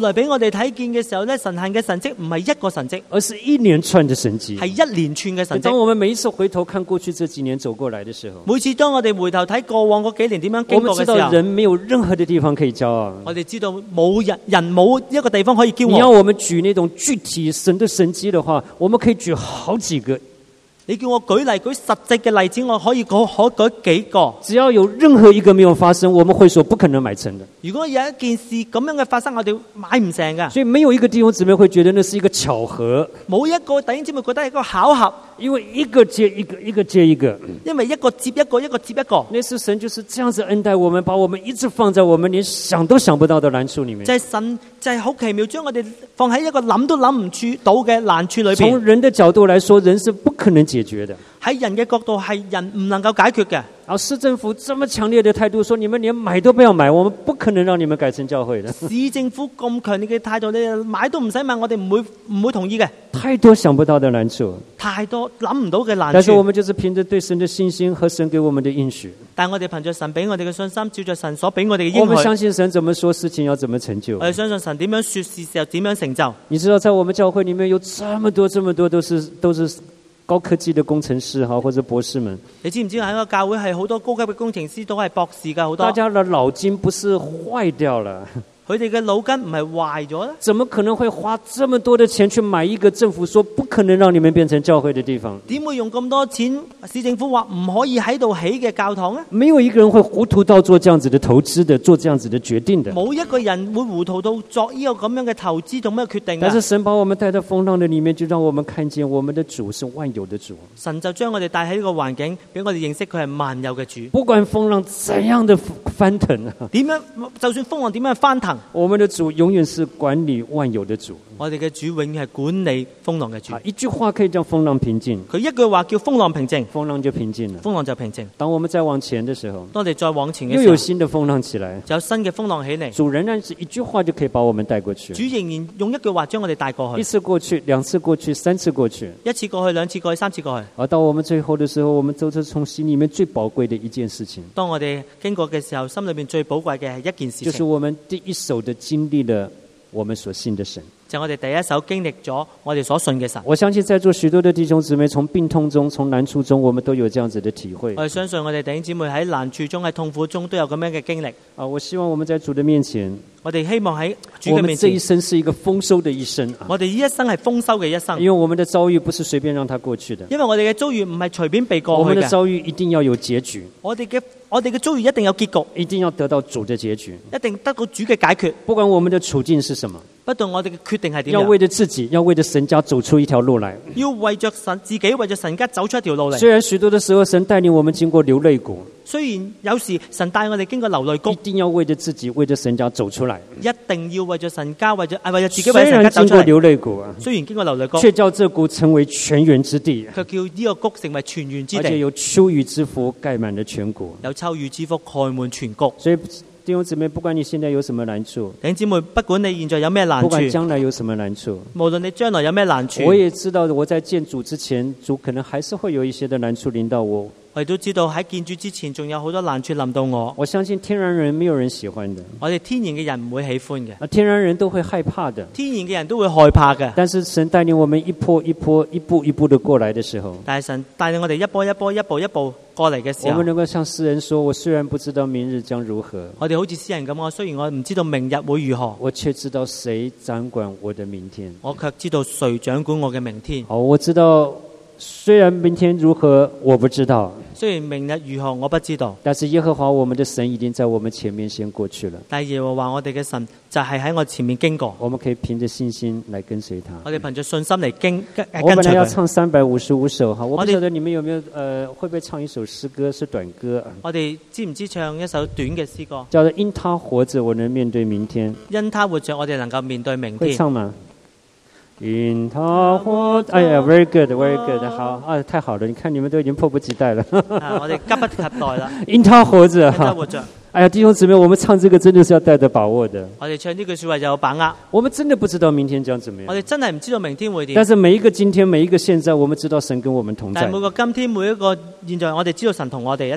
來俾我哋睇見嘅時候咧，神行嘅神蹟唔係一個神蹟， 而是一連串的神蹟， 係一連串嘅神蹟。 當我們每一次回頭看過去這幾年走過來的時候， 每次當我哋回頭睇過往嗰幾年點樣我經過嘅時們知道候， 人沒有任何的地方可以驕傲。 我哋知道人冇一個地方可以驕你要傲。 我們舉那種具體神的神蹟的話，我們可以舉好幾個。 你叫我舉例舉實際嘅例子，我可以舉幾個。 只要有任何一個沒有發生，我們會說不可能買成的。 如果有一件事咁樣嘅發生，我哋買唔成㗎。 所以沒有一個弟兄姊妹會覺得那是一個巧合， 冇一個弟兄姊妹覺得係一個巧合， 因為一個接一個，一個接一個。 因為一個接一個，一個接一個。 那是神就是這樣子恩待我們，把我們一直放在我們連想都想不到的難處裡面。 就係神就係好奇妙，將我哋放喺一個諗都諗唔到嘅難處裏邊。 從人的角度來說，人是不可能解決的。 喺人嘅角度係人唔能夠解決嘅。 然後市政府這麼強烈的態度說，你們連買都不要買，我們不可能讓你們改成教會的。 市政府咁強烈嘅態度，你買都唔使買，我哋唔會同意嘅。 太多想不到的難處， 太多諗唔到嘅難處。 但是我們就是憑着對神的信心和神給我們的應許， 但我哋憑着神俾我哋嘅信心，照着神所俾我哋嘅應許， 我們相信神怎麼說事情要怎麼成就。 我哋相信神點樣說事時候點樣成就。 你知道在我們教會裡面有這麼多都是高科技的工程師或者博士們。 你知唔知喺個教會係好多高級嘅工程師都係博士㗎，好多。 大家的腦筋不是壞掉了， 佢哋嘅腦筋唔係壞咗咧？ 怎麼可能會花這麼多的錢去買一個政府說不可能讓你們變成教會的地方？ 點會用咁多錢？市政府話唔可以喺度起嘅教堂呢？ 沒有一個人會糊塗到做這樣子的投資的，做這樣子的決定的。 冇一個人會糊塗到作呢個咁樣嘅投資同咩決定。 但是神把我們帶到風浪的裡面，就讓我們看見我們的主是萬有的主。 神就將我哋帶喺呢個環境，俾我哋認識佢係萬有嘅主。 不管風浪怎樣的翻騰啊， 點樣就算風浪點樣翻騰， 我們的主永遠是管理萬有的主。 我哋嘅主永遠係管理風浪嘅主。 一句話可以將風浪平靜， 佢一句話叫風浪平靜， 風浪就平靜了。 風浪就平靜。 當我們再往前的時候， 當我哋再往前嘅時候， 又有新的風浪起來， 就有新嘅風浪起嚟。 主仍然是一句話就可以把我們帶過去。 主仍然用一句話將我哋帶過去。 一次過去，兩次過去，三次過去， 一次過去，兩次過去，三次過去。 而到我們最後的時候，我們都是從心裡面最寶貴的一件事情。 當我哋經過嘅時候，心裏面最寶貴嘅係一件事情， 就是我們第一手的經歷了我們所信的神。 就我哋第一手經歷咗我哋所信嘅神。 我相信在座許多的弟兄姊妹，從病痛中、從難處中，我們都有這樣子的體會。 我哋相信我哋弟兄姊妹喺難處中、喺痛苦中都有咁樣嘅經歷。 我希望我們在主的面前， 我哋希望喺主我嘅面前， 們這一生是一個豐收的一生。 我哋呢一生係豐收嘅一生， 因為我們的遭遇不是隨便讓它過去的， 因為我哋嘅遭遇唔係隨便被過去嘅。 我們的遭遇一定要有結局， 我哋嘅遭遇一定有結局， 一定要得到主的結局， 一定得到主嘅解決。 不管我們的處境是什麼， 不論我哋嘅決定係點樣， 要為着自己，要為着神家走出一條路來。 要為着神自己，為着神家走出一條路嚟。 雖然許多的時候神帶領我們經過流淚谷， 雖然有時神帶我哋經過流淚谷， 一定要為着自己，為着神家走出來。 一定要為着神家，為着自己，為雖着神家走出嚟。 然經過流淚谷啊， 雖然經過流淚谷， 卻叫這谷成為泉源之地， 卻叫呢個谷成為泉源之而且地， 有秋雨之福蓋滿了全谷。 有秋雨之福蓋滿全谷。 所以弟兄姊妹，不管你現在有什麼難處， 弟兄姊妹，不管你現在有咩難不管處， 將來有什麼難處， 無論你將來有咩難處， 我也知道我在見主之前，主可能還是會有一些的難處臨到我。 我哋都知道喺見主之前，仲有好多難處臨到我。 我相信天然人沒有人喜歡的， 我哋天然嘅人唔會喜歡嘅， 天然人都會害怕的。 天然嘅人都會害怕嘅。 但是神帶領我們一步一步的過來的時候， 但係神帶領我哋一步一步過嚟嘅時候， 我們能夠像詩人說：我雖然不知道明日將如何， 我哋好似詩人咁，我雖然我唔知道明日會如何， 我卻知道誰掌管我的明天。 我卻知道誰掌管我嘅明天。 我知道雖然明天如何我不知道， 雖然明日如何我不知道， 但是耶和華我們的神已經在我們前面先過去了。 但係耶和華我哋嘅神就係喺我前面經過， 我們可以憑着信心來跟隨他。 我哋憑着信心嚟跟我本來要隨佢。 唱355首哈，我不曉得你們有沒有會不會唱一首詩歌，是短歌。 我哋知唔知唱一首短嘅詩歌？ 叫做因他活着，我能面對明天。 因他活着，我哋能夠面對明天。 會唱嗎？因他活着，哎呀 ，very good，very good， 好啊，太好了！你看你們都已經迫不及待了。 我哋急不及待啦！ 因他活着， 因他活着。 哎呀，弟兄姊妹，我們唱這個真的是要帶着把握的。 我哋唱呢句說話就有把握。 我們真的不知道明天將怎麼樣。 我哋真係唔知道明天會點。 但是每一個今天，每一個現在，我們知道神跟我們同在。 但係每個今天，每一個現在，我哋知道神同我哋一齊。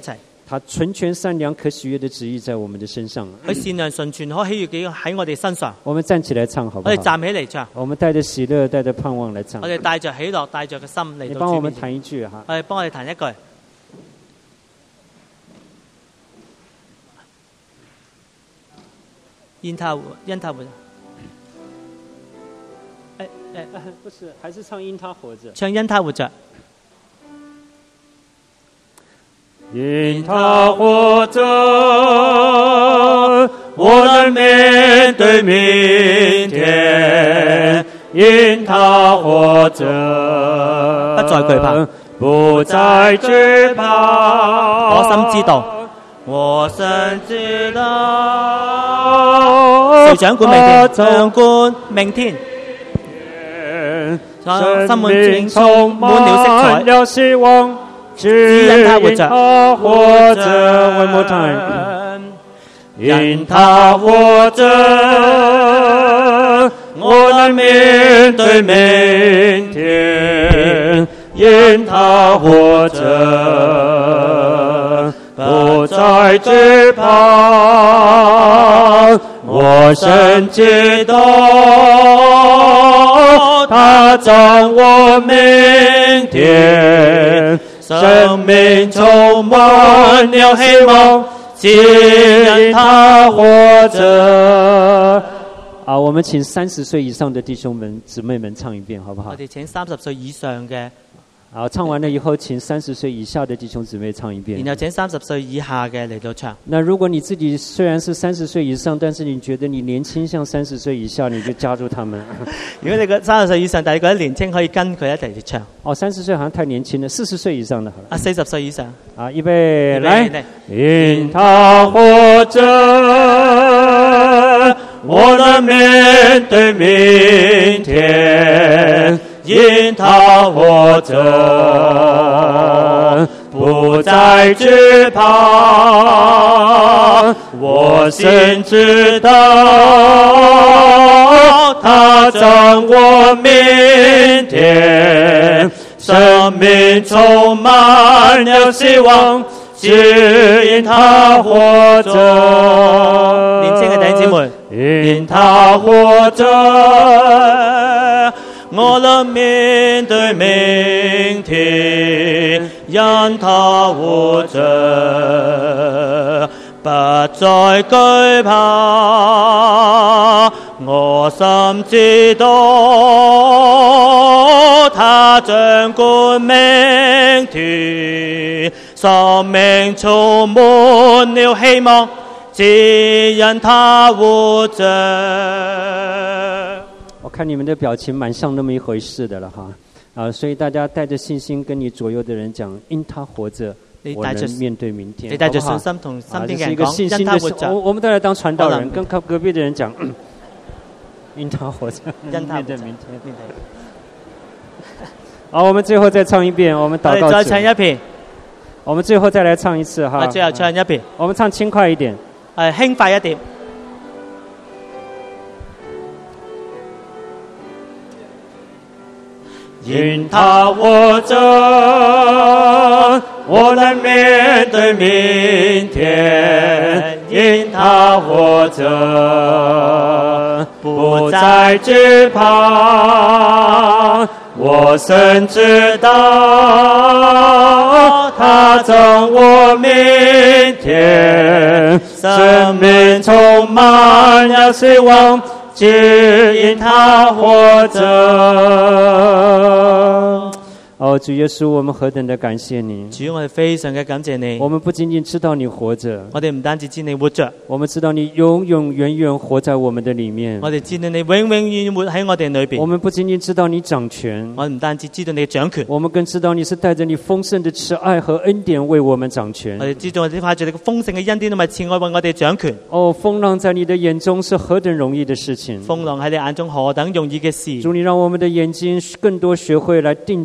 他純全善良可喜悅的旨意在我們的身上。 佢善良純全可喜悅嘅喺我哋身上。 我們站起來唱好不好？ 我哋站起嚟唱。 我們帶着喜樂，帶着盼望來唱。 我哋帶着喜樂，帶着嘅心嚟到主面前。 你幫我們彈一句哈。 幫我哋彈一句。因他活。 不是，還是唱因他活着。 唱因他活着。 因他活着，我能面對明天。因他活着， 不再懼怕， 不再懼怕。 我心知道， 我心知道， 誰掌管明天？掌管明天。生命充滿了希望。只因他活着 One more time. 因他活着，我能面對明天。因他活着，不再懼怕。我深知道，他掌握明天。生命充滿了希望，只因他活着。我們請30歲以上的弟兄們、姊妹們唱一遍，好不好？ 我哋請30歲以上嘅。 好，唱完了以後，請30歲以下的弟兄姊妹唱一遍。 然後請30歲以下嘅嚟到唱。 那如果你自己雖然是30歲以上，但是你覺得你年輕像30歲以下，你就加入他們。 如果你個30歲以上，但係你覺得年輕，可以跟佢一齊嚟唱。 30歲好像太年輕了，40歲以上的好了。 40歲以上。 好，預備，來。 因他活着，我能面對明天。因他活着，不再懼怕。我心知道，他掌握明天。生命充滿了希望，只因他活着。 年輕嘅弟兄姊妹， 因他活着，我能面對明天。因他活着，不再懼怕。我心知道，他掌管明天。生命充滿了希望，只因他活着。我看你們的表情蠻像那麼一回事的了哈，所以大家帶着信心跟你左右的人講，因他活着，我能面對明天。 你帶着信心同身邊嘅人講，因他活着。 我們都來當傳道人，跟隔壁的人講，因他活着， 因他面對明天。好，我們最後再唱一遍，我們禱告。 再唱一遍。 我們最後再來唱一次哈。 最後唱一遍。 我們唱輕快一點。 輕快一點。 因他活着，我能面對明天。因他活着，不再懼怕。我深知道，他掌握明天。生命充滿了希望，只因他活着。主耶穌，我們何等的感謝你！ 主，我哋非常嘅感謝你。 我們不僅僅知道你活着， 我哋唔單止知你活着， 我們知道你永永遠遠活在我們的裡面。 我哋知道你永永遠遠活喺我哋裏邊。 我們不僅僅知道你掌權， 我唔單止知道你掌權， 我們更知道你是帶着你豐盛的慈愛和恩典為我們掌權。 我哋知道你帶住你嘅豐盛嘅恩典同埋慈愛為我哋掌權。 風浪在你的眼中是何等容易的事情！ 風浪喺你眼中何等容易嘅事！ 主，你讓我們的眼睛更多學會來定睛在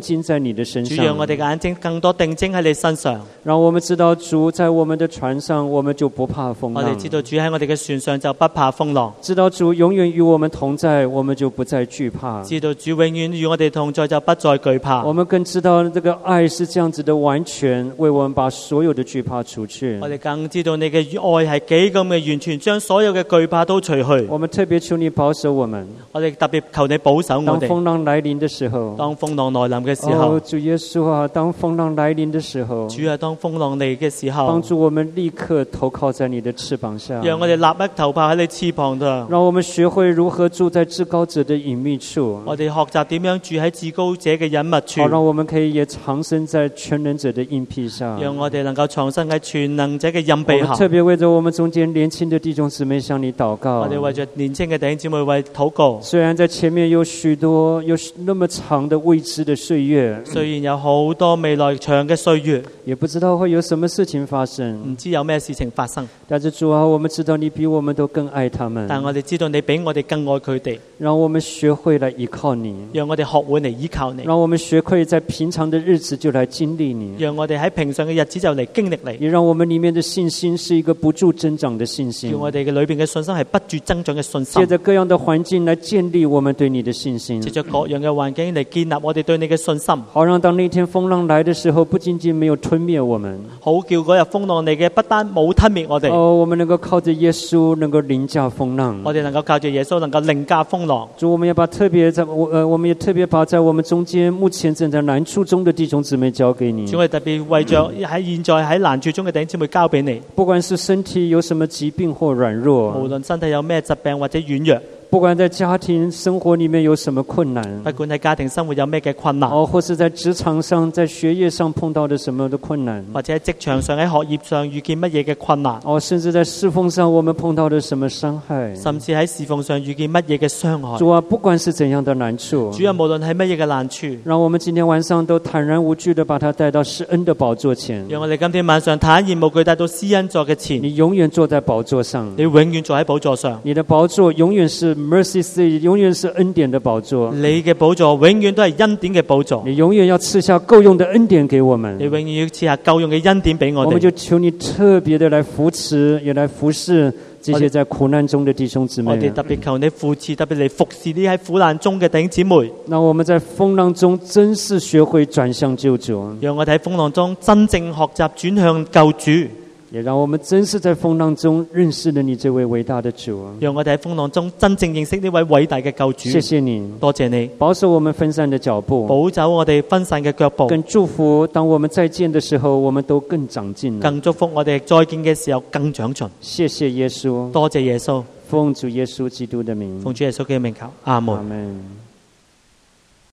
你的身主讓上。 我哋嘅眼睛更多定睛喺你身上。 讓我們知道主在我們的船上，我們就不怕風浪。 我哋知道主喺我哋嘅船上就不怕風浪。 知道主永遠與我們同在，我們就不再懼怕。 知道主永遠與我哋同在，就不再懼怕。 我們更知道這個愛是這樣子的完全，為我們把所有的懼怕除去。 我哋更知道你嘅愛係幾咁嘅完全，將所有嘅懼怕都除去。 我們特別求你保守我們。 我哋特別求你保守我當哋。 風浪來臨的時候， 當風浪來臨嘅時候， 主耶穌啊，當風浪來臨的時候， 主啊，當風浪嚟嘅時候， 幫助我們立刻投靠在你的翅膀下， 讓我哋立一頭靠喺你翅膀度。 讓我們學會如何住在至高者的隱秘處。 我哋學習點樣住喺至高者嘅隱密處。 好，讓我們可以也藏身在全能者的蔭庇下。 讓我哋能夠藏身喺全能者嘅蔭庇下。 我們特別為着我們中間年輕的弟兄姊妹向你禱告。 我哋為着年輕嘅弟兄姊妹為禱告。 雖然在前面有許多有那麼長的未知的歲月， 雖然有好多未來長嘅歲月， 也不知道會有什麼事情發生， 唔知有咩事情發生。 但是主啊，我們知道你比我們都更愛他們。 但我哋知道你比我哋更愛佢哋。 讓我們學會來依靠你， 讓我哋學會嚟依靠你。 讓我們學會在平常的日子就來經歷你， 讓我哋喺平常嘅日子就嚟經歷你。 也讓我們裏面的信心是一個不住增長的信心。 叫我哋嘅裏邊嘅信心係不住增長嘅信心。 借着各樣的環境來建立我們對你的信心。 借着各樣嘅環境嚟建立我哋對你嘅信心。 好讓當那天風浪來的時候，不僅僅沒有吞滅我們， 好叫嗰日風浪嚟嘅不單冇吞滅我哋。 我們能夠靠着耶穌能夠凌駕風浪。 我哋能夠靠着耶穌能夠凌駕風浪。 主，我們也把我們也特別把在我們中間目前正在難處中的弟兄姊妹交給你。 主，我哋特別為着喺現在喺難處中嘅弟兄姊妹交俾你。 不管是身體有什麼疾病或軟弱， 無論身體有咩疾病或者軟弱， 不管在家庭生活裡面有什麼困難， 不管喺家庭生活有咩嘅困難， 或是在職場上、在學業上碰到的什麼的困難， 或者喺職場上喺學業上遇見乜嘢嘅困難， 甚至在侍奉上我們碰到的什麼傷害， 甚至喺侍奉上遇見乜嘢嘅傷害。 主啊，不管是怎樣的難處， 主啊，無論係乜嘢嘅難處， 讓我們今天晚上都坦然無懼地把它帶到施恩的寶座前。 讓我哋今天晚上坦然無懼帶到施恩座嘅前。 你永遠坐在寶座上， 你永遠坐喺寶座上， 你的寶座永遠是 mercy seat，永遠是恩典的寶座。 你嘅寶座永遠都係恩典嘅寶座。 你永遠要賜下夠用的恩典給我們。 你永遠要賜下夠用嘅恩典俾我哋。 我們就求你特別的來扶持，也來服侍這些在苦難中的弟兄姊妹。 我哋特別求你扶持，特別嚟服侍呢喺苦難中嘅弟兄姊妹。 讓我們在風浪中真是學會轉向救主。 讓我哋喺風浪中真正學習轉向救主。 也讓我們真是在風浪中認識了你這位偉大的主。 讓我哋喺風浪中真正認識呢位偉大嘅救主。 謝謝你， 多謝你保守我們分散的腳步， 保走我哋分散嘅腳步， 更祝福當我們再見的時候，我們都更長進了。 更祝福我哋再見嘅時候更長進。 謝謝耶穌， 多謝耶穌， 奉主耶穌基督的名， 奉主耶穌嘅名求，阿門。 阿門。